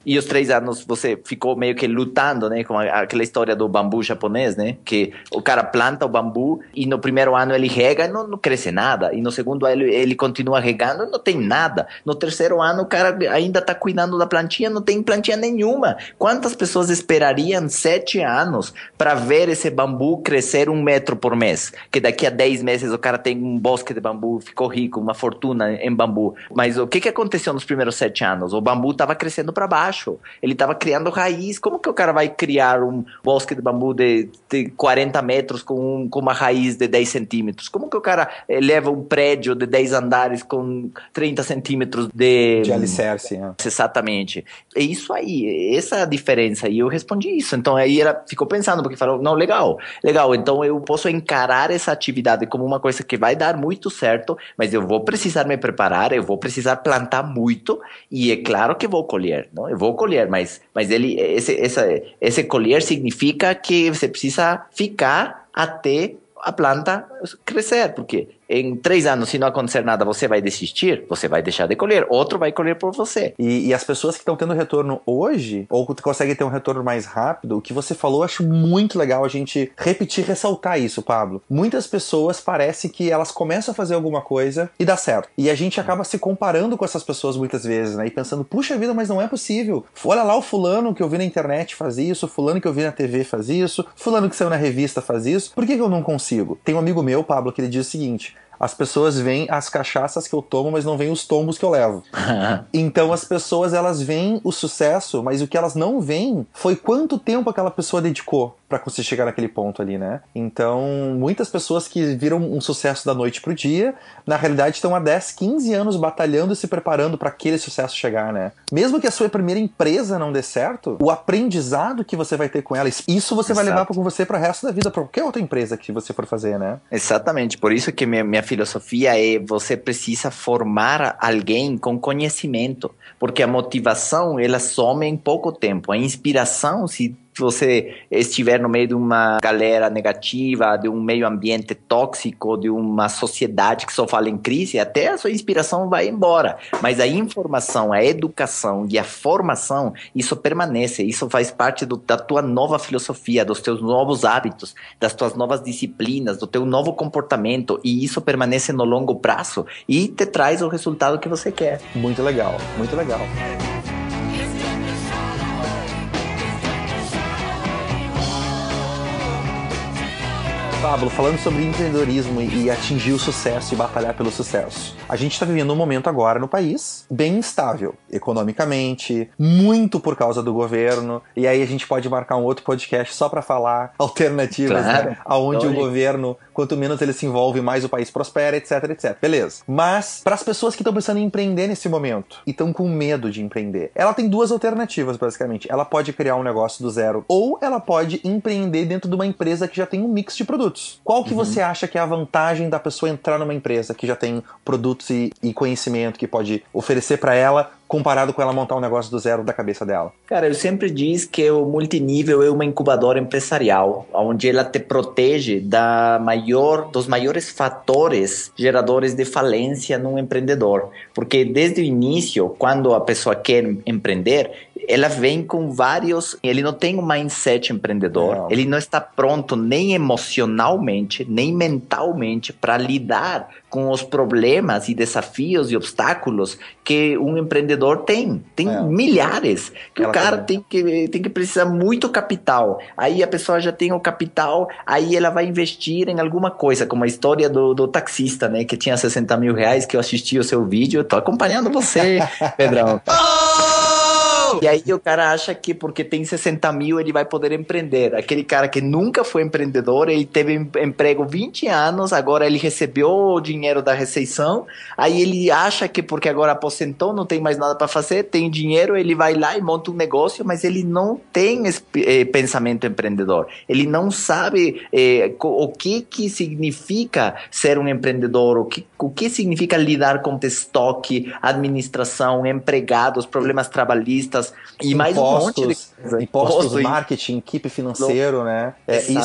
E os 3 anos você ficou meio que lutando, né? Com aquela história do bambu japonês, né? Que o cara planta o bambu e no primeiro ano ele rega e não cresce nada. E no segundo ano ele continua regando e não tem nada. No terceiro ano o cara ainda está cuidando da plantinha, não tem plantinha nenhuma. Quantas pessoas esperariam 7 anos para ver esse bambu crescer 1 metro por mês? Que daqui a 10 meses o cara tem um bosque de bambu, ficou rico, uma fortuna em bambu. Mas o que aconteceu nos primeiros 7 anos? O bambu estava crescendo para baixo. Ele estava criando raiz. Como que o cara vai criar um bosque de bambu de 40 metros com uma raiz de 10 centímetros? Como que o cara leva um prédio de 10 andares com 30 centímetros de alicerce? Exatamente. É isso aí, essa é a diferença. E eu respondi isso. Então aí ela ficou pensando, porque falou, não, legal. Então eu posso encarar essa atividade como uma coisa que vai dar muito certo, mas eu vou precisar me preparar, eu vou precisar plantar muito, e é claro que vou colher, não? Eu vou colher, mas esse colher significa que você precisa ficar até a planta crescer, porque em 3 anos, se não acontecer nada, você vai desistir, você vai deixar de colher, outro vai colher por você. E as pessoas que estão tendo retorno hoje, ou que conseguem ter um retorno mais rápido, o que você falou, eu acho muito legal a gente repetir, ressaltar isso, Pablo. Muitas pessoas parece que elas começam a fazer alguma coisa e dá certo. E a gente acaba se comparando com essas pessoas muitas vezes, né? E pensando, puxa vida, mas não é possível. Olha lá o fulano que eu vi na internet faz isso, fulano que eu vi na TV faz isso, fulano que saiu na revista faz isso. Por que eu não consigo? Tem um amigo meu, Pablo, que ele diz o seguinte: as pessoas veem as cachaças que eu tomo, mas não veem os tombos que eu levo. Então as pessoas, elas veem o sucesso, mas o que elas não veem foi quanto tempo aquela pessoa dedicou pra conseguir chegar naquele ponto ali, né? Então, muitas pessoas que viram um sucesso da noite pro dia, na realidade estão há 10, 15 anos batalhando e se preparando pra aquele sucesso chegar, né? Mesmo que a sua primeira empresa não dê certo, o aprendizado que você vai ter com ela, isso você vai levar com você pro resto da vida, pra qualquer outra empresa que você for fazer, né? Exatamente, por isso que minha filosofia é: você precisa formar alguém com conhecimento, porque a motivação, ela some em pouco tempo. A inspiração, se você estiver no meio de uma galera negativa, de um meio ambiente tóxico, de uma sociedade que só fala em crise, até a sua inspiração vai embora. Mas a informação, a educação e a formação, isso permanece, isso faz parte da tua nova filosofia, dos teus novos hábitos, das tuas novas disciplinas, do teu novo comportamento, e isso permanece no longo prazo e te traz o resultado que você quer. Muito legal, muito legal. Pablo, falando sobre empreendedorismo e atingir o sucesso e batalhar pelo sucesso. A gente está vivendo um momento agora no país bem instável, economicamente, muito por causa do governo, e aí a gente pode marcar um outro podcast só para falar alternativas, claro, né? Aonde o governo, quanto menos ele se envolve, mais o país prospera, etc, etc. Beleza. Mas, para as pessoas que estão pensando em empreender nesse momento e estão com medo de empreender, ela tem 2 alternativas, basicamente. Ela pode criar um negócio do zero, ou ela pode empreender dentro de uma empresa que já tem um mix de produtos. Qual que você acha que é a vantagem da pessoa entrar numa empresa que já tem produtos e conhecimento que pode oferecer para ela, comparado com ela montar um negócio do zero da cabeça dela? Cara, eu sempre digo que o multinível é uma incubadora empresarial, onde ela te protege dos maiores fatores geradores de falência num empreendedor. Porque desde o início, quando a pessoa quer empreender, ela vem com vários... Ele não tem um mindset empreendedor, não. Ele não está pronto nem emocionalmente, nem mentalmente para lidar com os problemas e desafios e obstáculos que um empreendedor tem. Tem milhares. Que ela o cara tem que precisar muito capital. Aí a pessoa já tem o capital, aí ela vai investir em alguma coisa, como a história do taxista, né? Que tinha 60 mil reais, que eu assisti o seu vídeo. Eu tô acompanhando você, Pedrão. E aí o cara acha que porque tem 60 mil ele vai poder empreender. Aquele cara que nunca foi empreendedor, ele teve emprego 20 anos, agora ele recebeu o dinheiro da Receição, aí ele acha que porque agora aposentou, não tem mais nada para fazer, tem dinheiro, ele vai lá e monta um negócio, mas ele não tem esse pensamento empreendedor. Ele não sabe o que significa ser um empreendedor, o que significa lidar com estoque, administração, empregados, problemas trabalhistas, vendas e mais um monte de coisa. Impostos, marketing, equipe financeiro, né?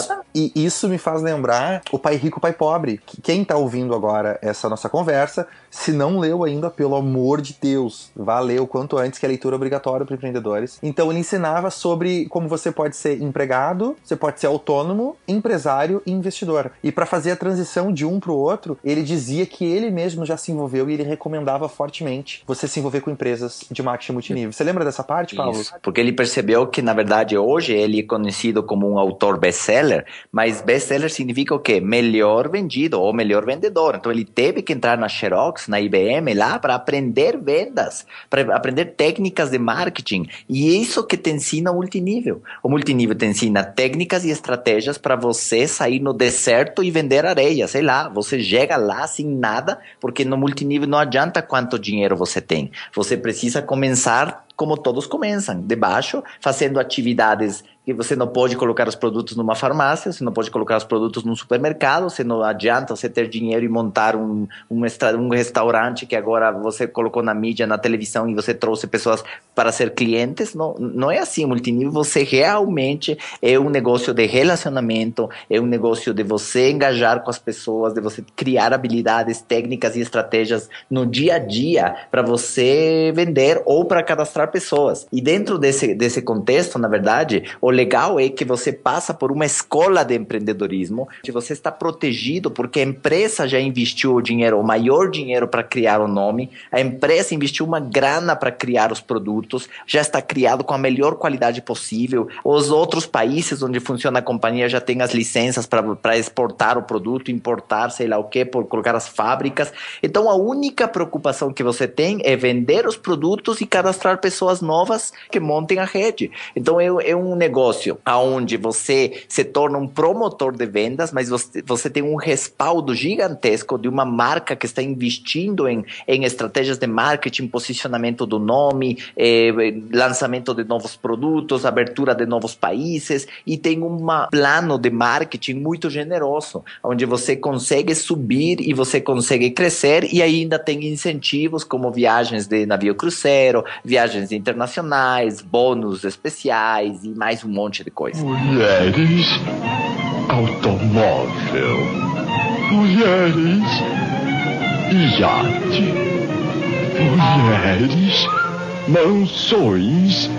Isso me faz lembrar o Pai Rico, Pai Pobre. Quem tá ouvindo agora essa nossa conversa, se não leu ainda, pelo amor de Deus, vá ler o quanto antes, que é leitura obrigatória para empreendedores. Então ele ensinava sobre como você pode ser empregado, você pode ser autônomo, empresário e investidor. E para fazer a transição de um para o outro, ele dizia que ele mesmo já se envolveu e ele recomendava fortemente você se envolver com empresas de marketing multinível. Você lembra dessa parte, Paulo? Isso, porque ele percebeu que, na verdade, hoje ele é conhecido como um autor best-seller, mas best-seller significa o quê? Melhor vendido ou melhor vendedor. Então ele teve que entrar na Xerox, na IBM, lá para aprender vendas, para aprender técnicas de marketing. E isso que te ensina o multinível. O multinível te ensina técnicas e estratégias para você sair no deserto e vender areia, sei lá. Você chega lá sem nada, porque no multinível não adianta quanto dinheiro você tem. Você precisa começar como todos começam, de baixo, fazendo atividades que você não pode colocar os produtos numa farmácia, você não pode colocar os produtos num supermercado, você não adianta você ter dinheiro e montar um restaurante que agora você colocou na mídia, na televisão e você trouxe pessoas para ser clientes. Não é assim. O multinível, você realmente é um negócio de relacionamento, é um negócio de você engajar com as pessoas, de você criar habilidades, técnicas e estratégias no dia a dia para você vender ou para cadastrar pessoas. E dentro desse contexto, na verdade, o legal é que você passa por uma escola de empreendedorismo, que você está protegido porque a empresa já investiu o dinheiro, o maior dinheiro para criar o nome, a empresa investiu uma grana para criar os produtos, já está criado com a melhor qualidade possível. Os outros países onde funciona a companhia já têm as licenças para exportar o produto, importar, sei lá o que, por colocar as fábricas. Então a única preocupação que você tem é vender os produtos e cadastrar pessoas novas que montem a rede. Então é um negócio onde você se torna um promotor de vendas, mas você tem um respaldo gigantesco de uma marca que está investindo em estratégias de marketing, posicionamento do nome, lançamento de novos produtos, abertura de novos países, e tem um plano de marketing muito generoso, onde você consegue subir e você consegue crescer, e ainda tem incentivos como viagens de navio cruzeiro, viagens internacionais, bônus especiais e mais um monte de coisa. Mulheres, automóvel, mulheres, iate, mulheres, mansões,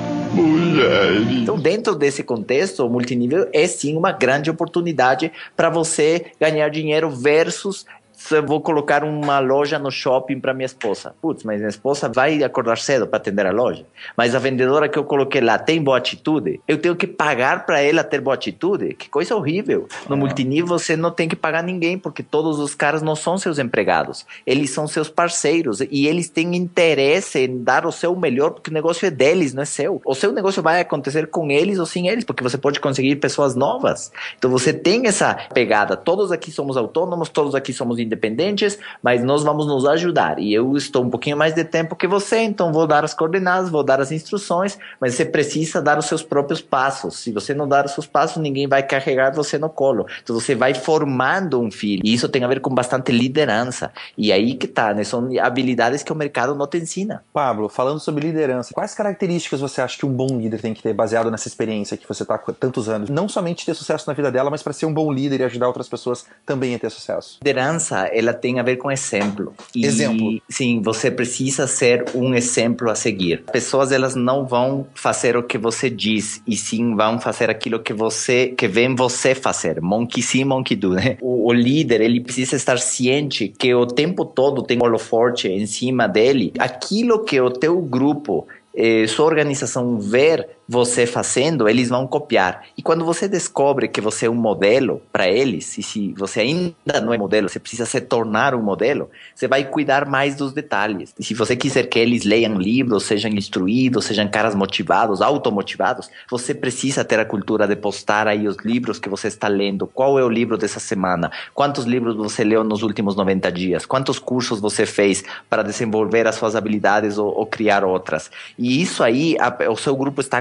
mulheres. Então, dentro desse contexto, o multinível é sim uma grande oportunidade para você ganhar dinheiro versus eu vou colocar uma loja no shopping para minha esposa. Putz, mas minha esposa vai acordar cedo para atender a loja. Mas a vendedora que eu coloquei lá tem boa atitude? Eu tenho que pagar para ela ter boa atitude? Que coisa horrível. No multinível você não tem que pagar ninguém, porque todos os caras não são seus empregados. Eles são seus parceiros e eles têm interesse em dar o seu melhor, porque o negócio é deles, não é seu. O seu negócio vai acontecer com eles ou sem eles, porque você pode conseguir pessoas novas. Então você tem essa pegada. Todos aqui somos autônomos, todos aqui somos independentes, mas nós vamos nos ajudar. E eu estou um pouquinho mais de tempo que você, então vou dar as coordenadas, vou dar as instruções, mas você precisa dar os seus próprios passos. Se você não dar os seus passos, ninguém vai carregar você no colo. Então você vai formando um filho. E isso tem a ver com bastante liderança. E aí que tá, né? São habilidades que o mercado não te ensina. Pablo, falando sobre liderança, quais características você acha que um bom líder tem que ter, baseado nessa experiência que você está há tantos anos? Não somente ter sucesso na vida dela, mas para ser um bom líder e ajudar outras pessoas também a ter sucesso. Liderança, ela tem a ver com exemplo. Exemplo. Sim, você precisa ser um exemplo a seguir. Pessoas, elas não vão fazer o que você diz, e sim vão fazer aquilo que vem você fazer. Monkey see, monkey do, né? O líder, ele precisa estar ciente que o tempo todo tem um holoforte em cima dele. Aquilo que o teu grupo, sua organização ver você fazendo, eles vão copiar. E quando você descobre que você é um modelo para eles, e se você ainda não é modelo, você precisa se tornar um modelo, você vai cuidar mais dos detalhes. E se você quiser que eles leiam livros, sejam instruídos, sejam caras motivados, automotivados, você precisa ter a cultura de postar aí os livros que você está lendo. Qual é o livro dessa semana? Quantos livros você leu nos últimos 90 dias? Quantos cursos você fez para desenvolver as suas habilidades ou criar outras? E isso aí, o seu grupo está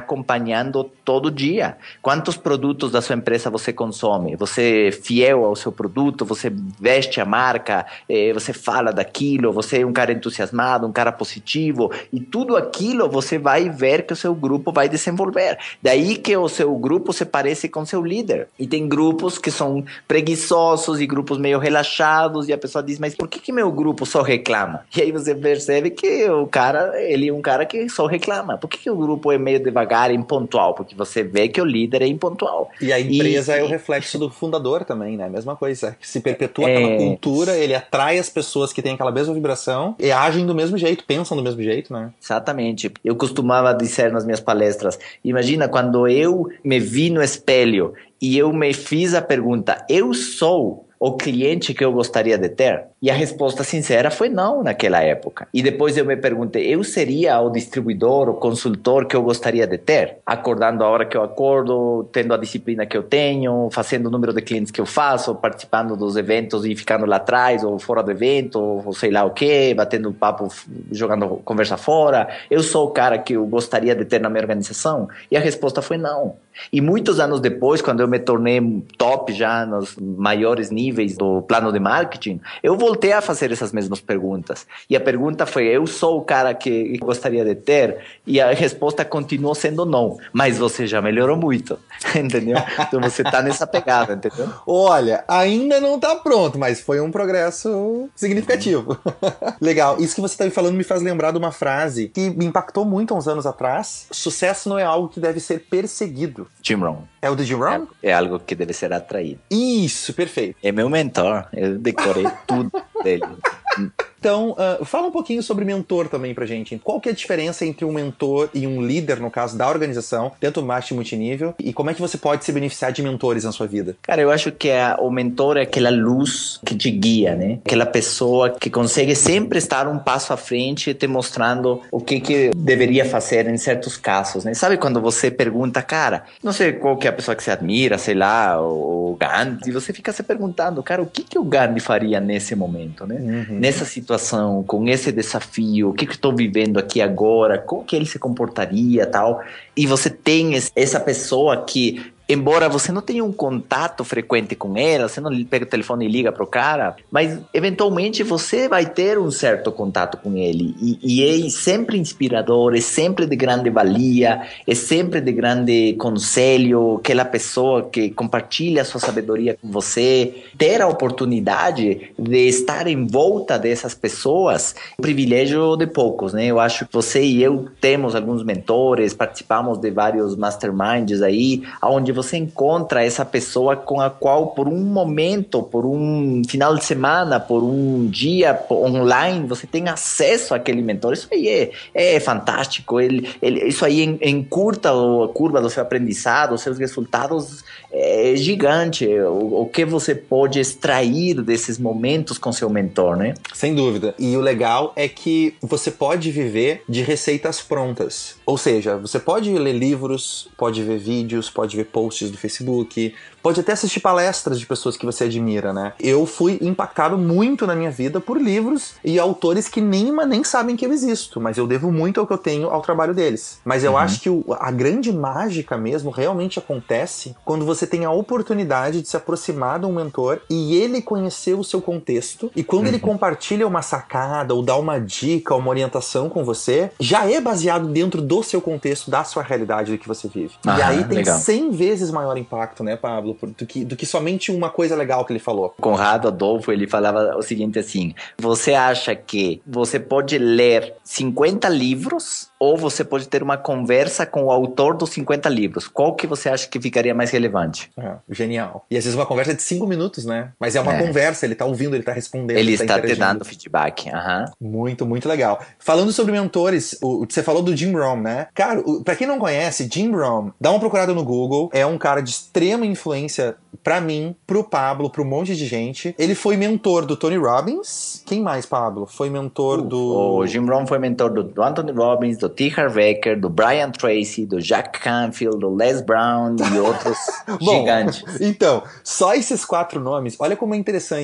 acompanhando todo dia. Quantos produtos da sua empresa você consome? Você é fiel ao seu produto? Você veste a marca? Você fala daquilo? Você é um cara entusiasmado, um cara positivo? E tudo aquilo você vai ver que o seu grupo vai desenvolver. Daí que o seu grupo se parece com seu líder. E tem grupos que são preguiçosos e grupos meio relaxados e a pessoa diz, mas por que meu grupo só reclama? E aí você percebe que o cara, ele é um cara que só reclama. Por que o grupo é meio devagar e impontual? Porque você vê que o líder é impontual. E a empresa é o reflexo do fundador também, né? Mesma coisa, que se perpetua aquela cultura, ele atrai as pessoas que têm aquela mesma vibração e agem do mesmo jeito, pensam do mesmo jeito, né? Exatamente. Eu costumava dizer nas minhas palestras, imagina quando eu me vi no espelho e eu me fiz a pergunta, eu sou o cliente que eu gostaria de ter? E a resposta sincera foi não naquela época. E depois eu me perguntei, eu seria o distribuidor, o consultor que eu gostaria de ter? Acordando a hora que eu acordo, tendo a disciplina que eu tenho, fazendo o número de clientes que eu faço, participando dos eventos e ficando lá atrás, ou fora do evento, ou sei lá o quê, batendo papo, jogando conversa fora. Eu sou o cara que eu gostaria de ter na minha organização? E a resposta foi não. E muitos anos depois, quando eu me tornei top já nos maiores níveis do plano de marketing, eu voltei a fazer essas mesmas perguntas. E a pergunta foi, eu sou o cara que gostaria de ter? E a resposta continuou sendo não. Mas você já melhorou muito, entendeu? Então você tá nessa pegada, entendeu? Olha, ainda não tá pronto, mas foi um progresso significativo. Legal. Isso que você tá me falando me faz lembrar de uma frase que me impactou muito há uns anos atrás. Sucesso não é algo que deve ser perseguido. Jim Rohn. É o do Jim Rohn? É algo que deve ser atraído. Isso, perfeito. É meu mentor. Eu decorei tudo dele. Então, fala um pouquinho sobre mentor também pra gente. Qual que é a diferença entre um mentor e um líder, no caso da organização, dentro do marketing multinível? E como é que você pode se beneficiar de mentores na sua vida? Cara, eu acho que o mentor é aquela luz que te guia, né? Aquela pessoa que consegue sempre estar um passo à frente te mostrando o que deveria fazer em certos casos, né? Sabe quando você pergunta, cara, não sei qual que é a pessoa que você admira, sei lá, o Gandhi, e você fica se perguntando, cara, o que o Gandhi faria nesse momento, né? Nessa situação, com esse desafio, o que eu estou vivendo aqui agora, como que ele se comportaria, tal. E você tem essa pessoa que, embora você não tenha um contato frequente com ela, você não pega o telefone e liga pro cara, mas eventualmente você vai ter um certo contato com ele. E é sempre inspirador, é sempre de grande valia, é sempre de grande conselho, aquela pessoa que compartilha a sua sabedoria com você. Ter a oportunidade de estar em volta dessas pessoas é um privilégio de poucos, né? Eu acho que você e eu temos alguns mentores, participamos de vários masterminds aí, onde você encontra essa pessoa com a qual, por um momento, por um final de semana, por um dia online, você tem acesso àquele mentor. Isso aí é fantástico. Isso aí encurta a curva do seu aprendizado, os seus resultados é gigante. O que você pode extrair desses momentos com seu mentor, né? Sem dúvida. E o legal é que você pode viver de receitas prontas. Ou seja, você pode ler livros, pode ver vídeos, pode ver posts do Facebook, pode até assistir palestras de pessoas que você admira, né? Eu fui impactado muito na minha vida por livros e autores que nem sabem que eu existo, mas eu devo muito ao que eu tenho ao trabalho deles. Mas eu acho que a grande mágica mesmo realmente acontece quando você tem a oportunidade de se aproximar de um mentor e ele conhecer o seu contexto, e quando ele compartilha uma sacada ou dá uma dica, uma orientação com você, já é baseado dentro do seu contexto, da sua realidade, do que você vive. E aí tem legal. 100 vezes maior impacto, né, Pablo, do que somente uma coisa legal que ele falou. Conrado Adolfo, ele falava o seguinte assim, você acha que você pode ler 50 livros ou você pode ter uma conversa com o autor dos 50 livros? Qual que você acha que ficaria mais relevante? Genial. E às vezes uma conversa é de 5 minutos, né? Mas é uma conversa, ele tá ouvindo, ele tá respondendo. Ele está te dando feedback. Muito, muito legal. Falando sobre mentores, você falou do Jim Rohn, né? Cara, pra quem não conhece, Jim Rohn, dá uma procurada no Google, é um cara de extrema influência pra mim, pro Pablo, pro um monte de gente. Ele foi mentor do Tony Robbins. Quem mais, Pablo? Foi mentor do... O Jim Rohn foi mentor do Anthony Robbins, do T. Harv Eker, do Brian Tracy, do Jack Canfield, do Les Brown e outros gigantes. Então, só esses 4 nomes, olha como é interessante, né?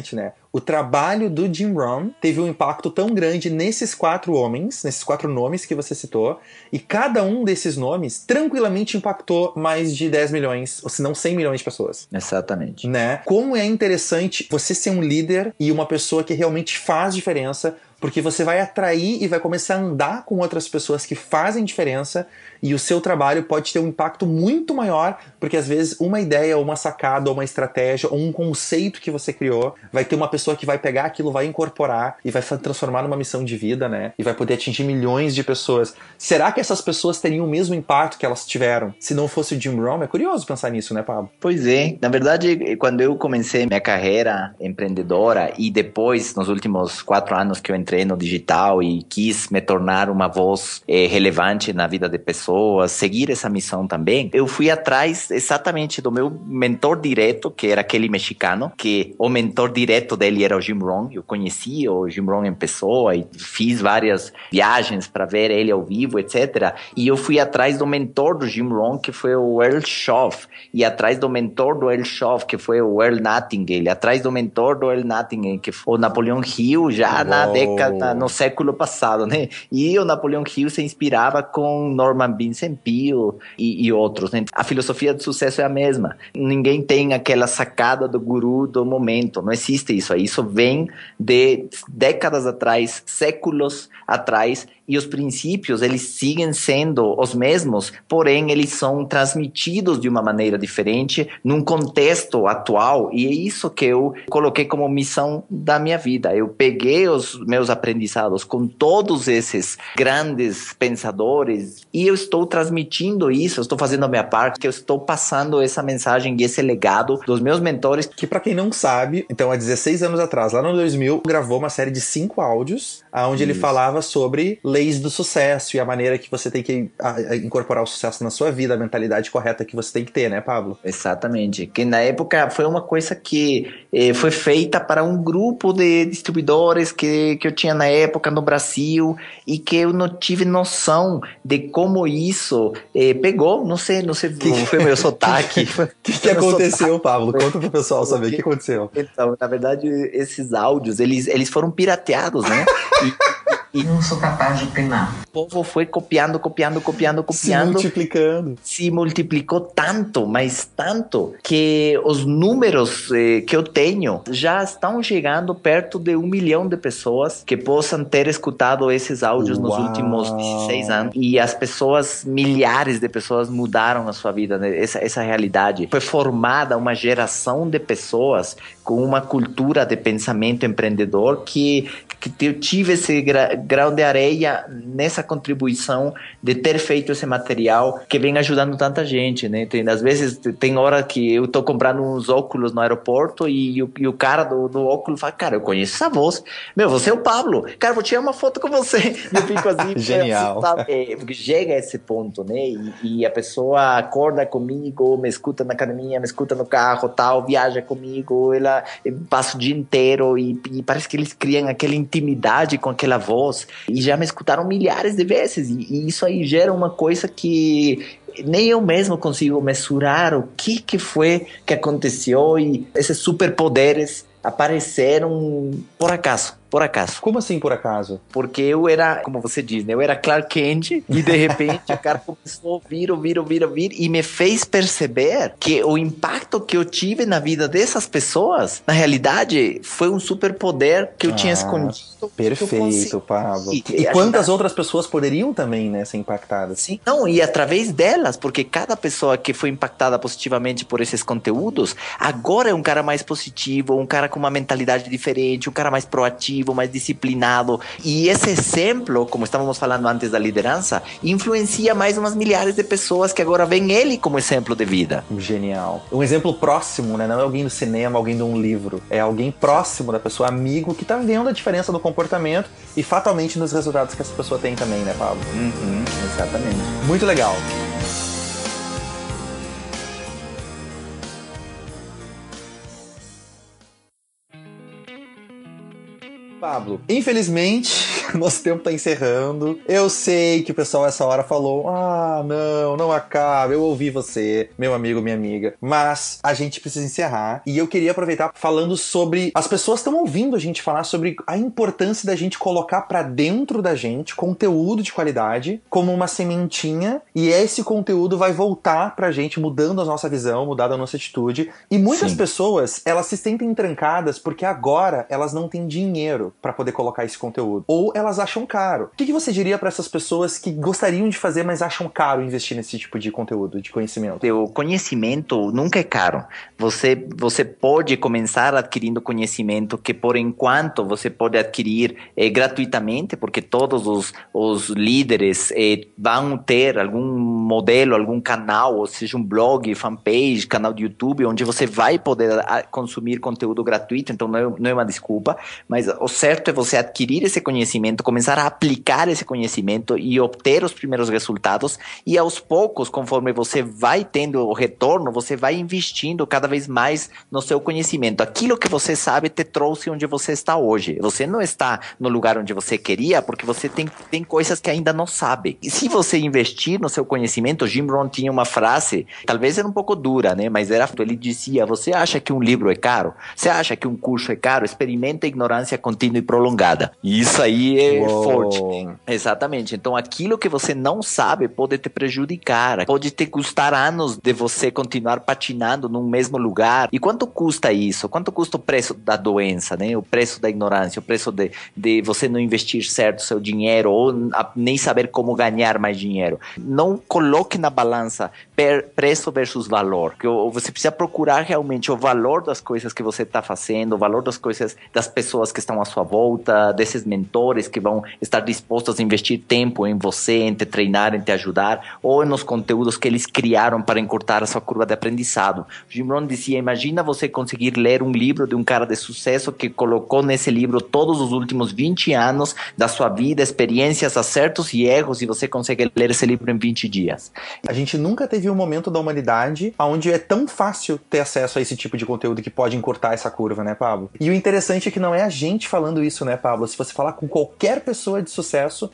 o trabalho do Jim Rohn teve um impacto tão grande nesses 4 homens, nesses 4 nomes que você citou, e cada um desses nomes tranquilamente impactou mais de 10 milhões, ou se não 100 milhões de pessoas. Exatamente. Né? Como é interessante você ser um líder e uma pessoa que realmente faz diferença, porque você vai atrair e vai começar a andar com outras pessoas que fazem diferença, e o seu trabalho pode ter um impacto muito maior, porque às vezes uma ideia, ou uma sacada, ou uma estratégia, ou um conceito que você criou, vai ter uma pessoa que vai pegar aquilo, vai incorporar e vai transformar numa missão de vida, né? E vai poder atingir milhões de pessoas. Será que essas pessoas teriam o mesmo impacto que elas tiveram se não fosse o Jim Rohn? É curioso pensar nisso, né, Pablo? Pois é. Na verdade, quando eu comecei minha carreira empreendedora e depois, nos últimos 4 anos que eu entrei no digital e quis me tornar uma voz relevante na vida de pessoas, seguir essa missão também, eu fui atrás exatamente do meu mentor direto, que era aquele mexicano, que o mentor direto dele era o Jim Rohn. Eu conheci o Jim Rohn em pessoa e fiz várias viagens para ver ele ao vivo, etc. E eu fui atrás do mentor do Jim Rohn, que foi o Earl Schoff, e atrás do mentor do Earl Schoff, que foi o Earl Nightingale, atrás do mentor do Earl Nightingale, que foi o Napoleão Hill, já na década, no século passado, né? E o Napoleão Hill se inspirava com Norman Vincent Peale e outros, né? A filosofia do sucesso é a mesma. Ninguém tem aquela sacada do guru do momento. Não existe isso aí. Isso vem de décadas atrás, séculos atrás, e os princípios, eles seguem sendo os mesmos, porém eles são transmitidos de uma maneira diferente num contexto atual, e é isso que eu coloquei como missão da minha vida. Eu peguei os meus aprendizados com todos esses grandes pensadores e eu estou transmitindo isso, eu estou fazendo a minha parte, que eu estou passando essa mensagem e esse legado dos meus mentores. Que, pra quem não sabe, então há 16 anos atrás, lá no 2000, gravou uma série de 5 áudios, onde ele falava sobre leis do sucesso e a maneira que você tem que incorporar o sucesso na sua vida, a mentalidade correta que você tem que ter, né, Pablo? Exatamente. Que na época foi uma coisa que foi feita para um grupo de distribuidores que eu tinha na época no Brasil e que eu não tive noção de como isso pegou. Não sei, foi meu sotaque. O que aconteceu, Pablo? Conta pro pessoal saber o que aconteceu. Então, na verdade, esses áudios, eles foram pirateados, né? Não sou capaz de opinar. O povo foi copiando. Se multiplicou tanto, mas tanto, que os números que eu tenho já estão chegando perto de 1 milhão de pessoas que possam ter escutado esses áudios nos últimos 16 anos. E as pessoas, milhares de pessoas mudaram a sua vida, né? Essa realidade. Foi formada uma geração de pessoas com uma cultura de pensamento empreendedor que eu tive esse grau de areia nessa contribuição de ter feito esse material que vem ajudando tanta gente, né? Às vezes tem hora que eu tô comprando uns óculos no aeroporto e o cara do óculos fala, cara, eu conheço essa voz. Meu, você é o Pablo. Cara, vou tirar uma foto com você. E eu fico assim... Genial. Porque chega a esse ponto, né? E a pessoa acorda comigo, me escuta na academia, me escuta no carro, tal, viaja comigo, ela passa o dia inteiro e parece que eles criam aquela intimidade com aquela voz e já me escutaram milhares de vezes e isso aí gera uma coisa que nem eu mesmo consigo mensurar o que foi que aconteceu e esses superpoderes apareceram por acaso. Como assim por acaso? Porque eu era, como você diz, né? Eu era Clark Kent e de repente o cara começou a ouvir e me fez perceber que o impacto que eu tive na vida dessas pessoas, na realidade, foi um superpoder que eu tinha escondido. Perfeito, Pablo. E quantas outras pessoas poderiam também, né, ser impactadas? Sim, não, e através delas, porque cada pessoa que foi impactada positivamente por esses conteúdos, agora é um cara mais positivo, um cara com uma mentalidade diferente, um cara mais proativo, mais disciplinado. E esse exemplo, como estávamos falando antes da liderança, influencia mais umas milhares de pessoas que agora veem ele como exemplo de vida. Genial. Um exemplo próximo, né? Não é alguém do cinema, alguém de um livro. É alguém próximo da pessoa, amigo, que tá vendo a diferença do comportamento e fatalmente nos resultados que essa pessoa tem também, né, Pablo? Exatamente. Muito legal. Pablo, infelizmente, nosso tempo tá encerrando. Eu sei que o pessoal essa hora falou, não acaba, eu ouvi você, meu amigo, minha amiga, mas a gente precisa encerrar e eu queria aproveitar falando sobre, as pessoas estão ouvindo a gente falar sobre a importância da gente colocar pra dentro da gente conteúdo de qualidade como uma sementinha, e esse conteúdo vai voltar pra gente mudando a nossa visão, mudando a nossa atitude, e muitas pessoas, elas se sentem trancadas porque agora elas não têm dinheiro para poder colocar esse conteúdo. Ou elas acham caro. O que você diria para essas pessoas que gostariam de fazer, mas acham caro investir nesse tipo de conteúdo, de conhecimento? O conhecimento nunca é caro. Você pode começar adquirindo conhecimento que, por enquanto, você pode adquirir gratuitamente, porque todos os líderes vão ter algum modelo, algum canal, ou seja, um blog, fanpage, canal de YouTube, onde você vai poder consumir conteúdo gratuito, então não é uma desculpa, mas o certo é você adquirir esse conhecimento, começar a aplicar esse conhecimento e obter os primeiros resultados, e aos poucos, conforme você vai tendo o retorno, você vai investindo cada vez mais no seu conhecimento. Aquilo que você sabe te trouxe onde você está hoje. Você não está no lugar onde você queria porque você tem coisas que ainda não sabe. E se você investir no seu conhecimento, Jim Rohn tinha uma frase, talvez era um pouco dura, né? Mas ele dizia, você acha que um livro é caro? Você acha que um curso é caro? Experimenta a ignorância contínua e prolongada. E isso aí é forte. Exatamente. Então, aquilo que você não sabe pode te prejudicar. Pode te custar anos de você continuar patinando no mesmo lugar. E quanto custa isso? Quanto custa o preço da doença, né? O preço da ignorância, o preço de você não investir certo o seu dinheiro ou nem saber como ganhar mais dinheiro. Não coloque na balança preço versus valor. Você precisa procurar realmente o valor das coisas que você está fazendo, o valor das coisas das pessoas que estão à sua volta, desses mentores que vão estar dispostos a investir tempo em você, em te treinar, em te ajudar, ou nos conteúdos que eles criaram para encurtar a sua curva de aprendizado. Jim Rohn dizia, imagina você conseguir ler um livro de um cara de sucesso que colocou nesse livro todos os últimos 20 anos da sua vida, experiências, acertos e erros, e você consegue ler esse livro em 20 dias. A gente nunca teve um momento da humanidade onde é tão fácil ter acesso a esse tipo de conteúdo que pode encurtar essa curva, né, Pablo? E o interessante é que não é a gente falando isso, né, Pablo? Se você falar com qualquer pessoa de sucesso,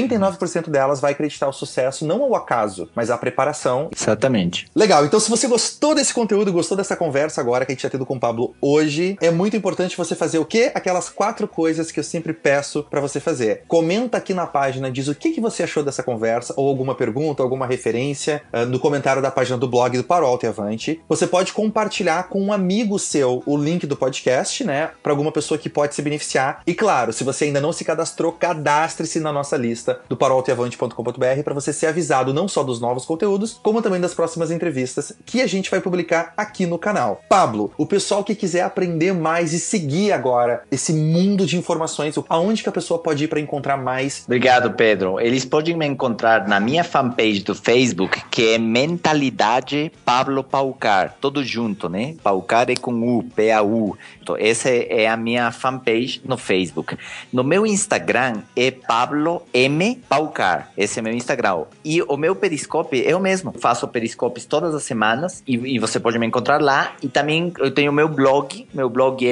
99% delas vai acreditar o sucesso não ao acaso, mas à preparação. Exatamente. Legal, então se você gostou desse conteúdo, gostou dessa conversa agora que a gente tá tendo com o Pablo hoje, é muito importante você fazer o quê? Aquelas 4 coisas que eu sempre peço pra você fazer. Comenta aqui na página, diz o que você achou dessa conversa, ou alguma pergunta, alguma referência, no comentário da página do blog do Para o Alto e Avante. Você pode compartilhar com um amigo seu o link do podcast, né, pra alguma pessoa que pode se beneficiar. E claro, se você ainda não se cadastrou, cadastre-se na nossa lista do paroaltoeavante.com.br para você ser avisado não só dos novos conteúdos, como também das próximas entrevistas que a gente vai publicar aqui no canal. Pablo, o pessoal que quiser aprender mais e seguir agora esse mundo de informações, aonde que a pessoa pode ir para encontrar mais? Obrigado, Pedro. Eles podem me encontrar na minha fanpage do Facebook, que é Mentalidade Pablo Paucar, tudo junto, né? Paucar é com U, P-A-U. Então, essa é a minha fanpage no Facebook. No meu Instagram é Pablo M. Paucar. Esse é meu Instagram. E o meu Periscope, eu mesmo faço Periscopes todas as semanas e você pode me encontrar lá. E também eu tenho o meu blog. Meu blog é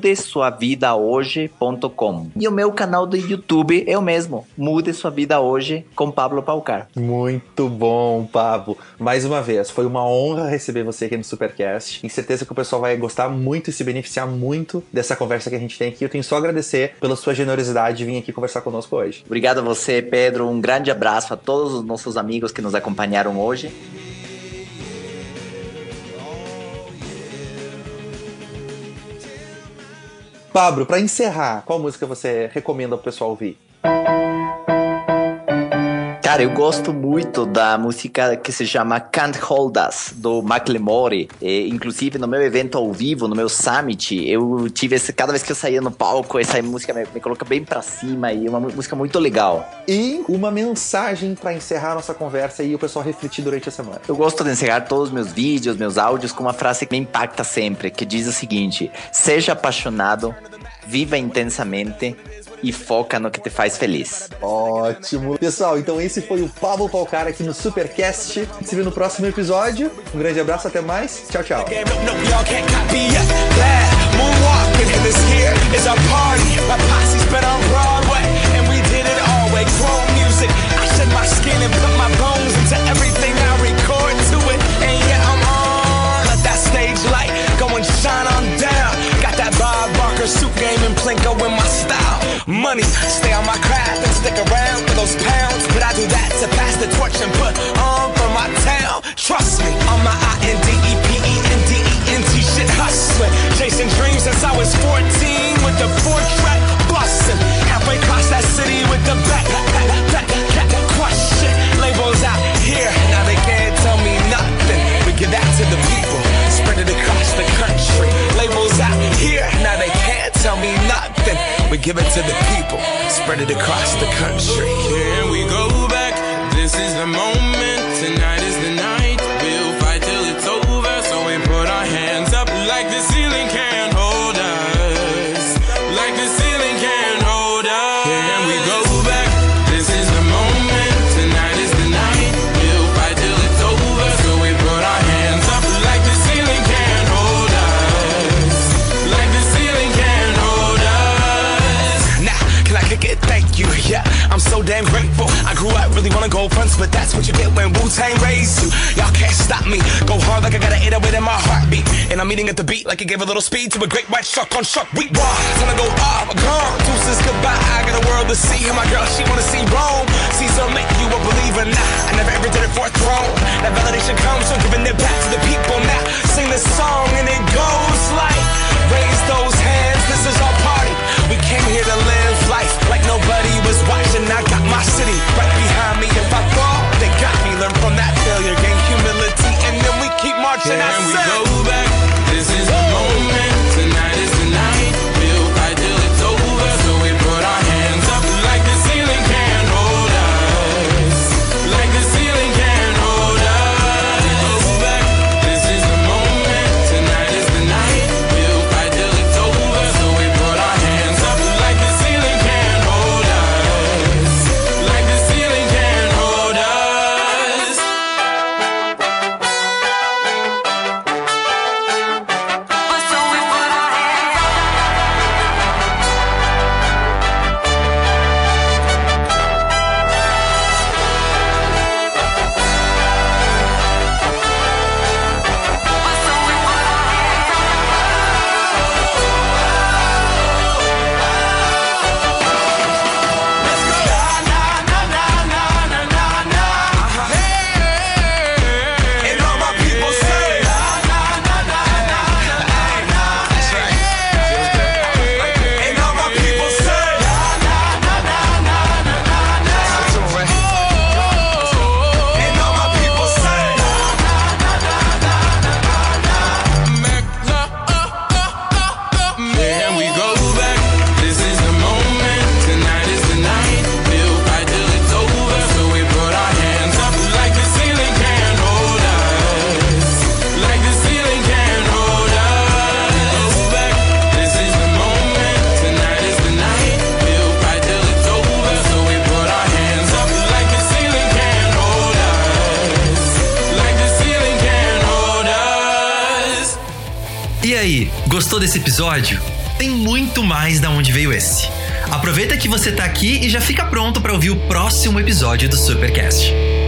mudesuavidahoje.com. E o meu canal do YouTube, eu mesmo, Mude Sua Vida Hoje com Pablo Paucar. Muito bom, Pablo. Mais uma vez, foi uma honra receber você aqui no Supercast. Tenho certeza que o pessoal vai gostar muito e se beneficiar muito dessa conversa que a gente tem aqui. Eu tenho só a agradecer pela sua generosidade de vir aqui conversar conosco hoje. Obrigado a você, Pedro. Um grande abraço a todos os nossos amigos que nos acompanharam hoje. Pablo, para encerrar, qual música você recomenda pro pessoal ouvir? Cara, eu gosto muito da música que se chama Can't Hold Us, do Macklemore. Inclusive, no meu evento ao vivo, no meu Summit, eu tive cada vez que eu saía no palco, essa música me coloca bem pra cima e é uma música muito legal. E uma mensagem pra encerrar nossa conversa e o pessoal refletir durante a semana. Eu gosto de encerrar todos os meus vídeos, meus áudios com uma frase que me impacta sempre, que diz o seguinte: seja apaixonado, viva intensamente e foca no que te faz feliz. Ótimo. Pessoal, então esse foi o Pablo Paucar aqui no Supercast. Se vê no próximo episódio. Um grande abraço, até mais. Tchau, tchau. Joker suit game and Plinko in my style. Money, stay on my craft and stick around for those pounds. But I do that to pass the torch and put on for my town. Trust me, on my INDEPENDENT shit hustling. Chasing dreams since I was 14 with the 4-track bustin'. Halfway across that city with the back crush shit. Labels out here, now they can't tell me nothing. We give that to the people, spread it across the country. Labels out here, now they can't tell me nothing. We give it to the people, spread it across the country. Can we go back? This is the moment, tonight is the night. We'll fight till it's over, so we put our hands up like the ceiling can't hold us. Like the ceiling can't hold us. Can we go back? This is the moment, tonight is the night. We'll fight till it's over, so we put our hands up like the ceiling can't hold us. Like the ceiling can't hold us. Now, can I kick it? Thank you, yeah, I'm so damn grateful. I grew up really wanna go fronts, but that's what you get when Wu-Tang raised you. Y'all can't stop me, go hard like I got an 808 in my heartbeat. And I'm eating at the beat like it gave a little speed to a great white shark on shark week. Wow, time to go off, gone, deuces goodbye. I got a world to see, and my girl, she wanna see Rome. Caesar make you a believer, nah, I never ever did it for a throne. That validation comes from giving it back to the people. Now, sing this song and it goes like, raise those hands, this is our party. We came here to live life like nobody was watching. I got my city right behind me. If I fall, they got me. Learn from that failure, gain humility, and then we keep marching. Can we go back? This is the moment, tonight is the night. We'll fight till it's over, so we put our hands up like the ceiling can't hold us. Like the ceiling can't hold us. Go back. This is the moment, tonight is the night. We'll fight till it's over, so we put our hands up like the ceiling can't hold us. Like the ceiling can't hold us. And all my people say, that's right. And all my people say, and all my people say, Can we go back? This is the moment, tonight is the night. We'll fight till it's over, so we put our hands up like the ceiling can't hold us. Like the ceiling can't hold us. Go back. This is the moment, tonight is the night. We'll fight till it's over, so we put our hands up like the ceiling can't hold us. Like the ceiling can't hold us. E aí, gostou desse episódio? Tem muito mais da onde veio esse. Aproveita que você tá aqui e já fica pronto para ouvir o próximo episódio do Supercast.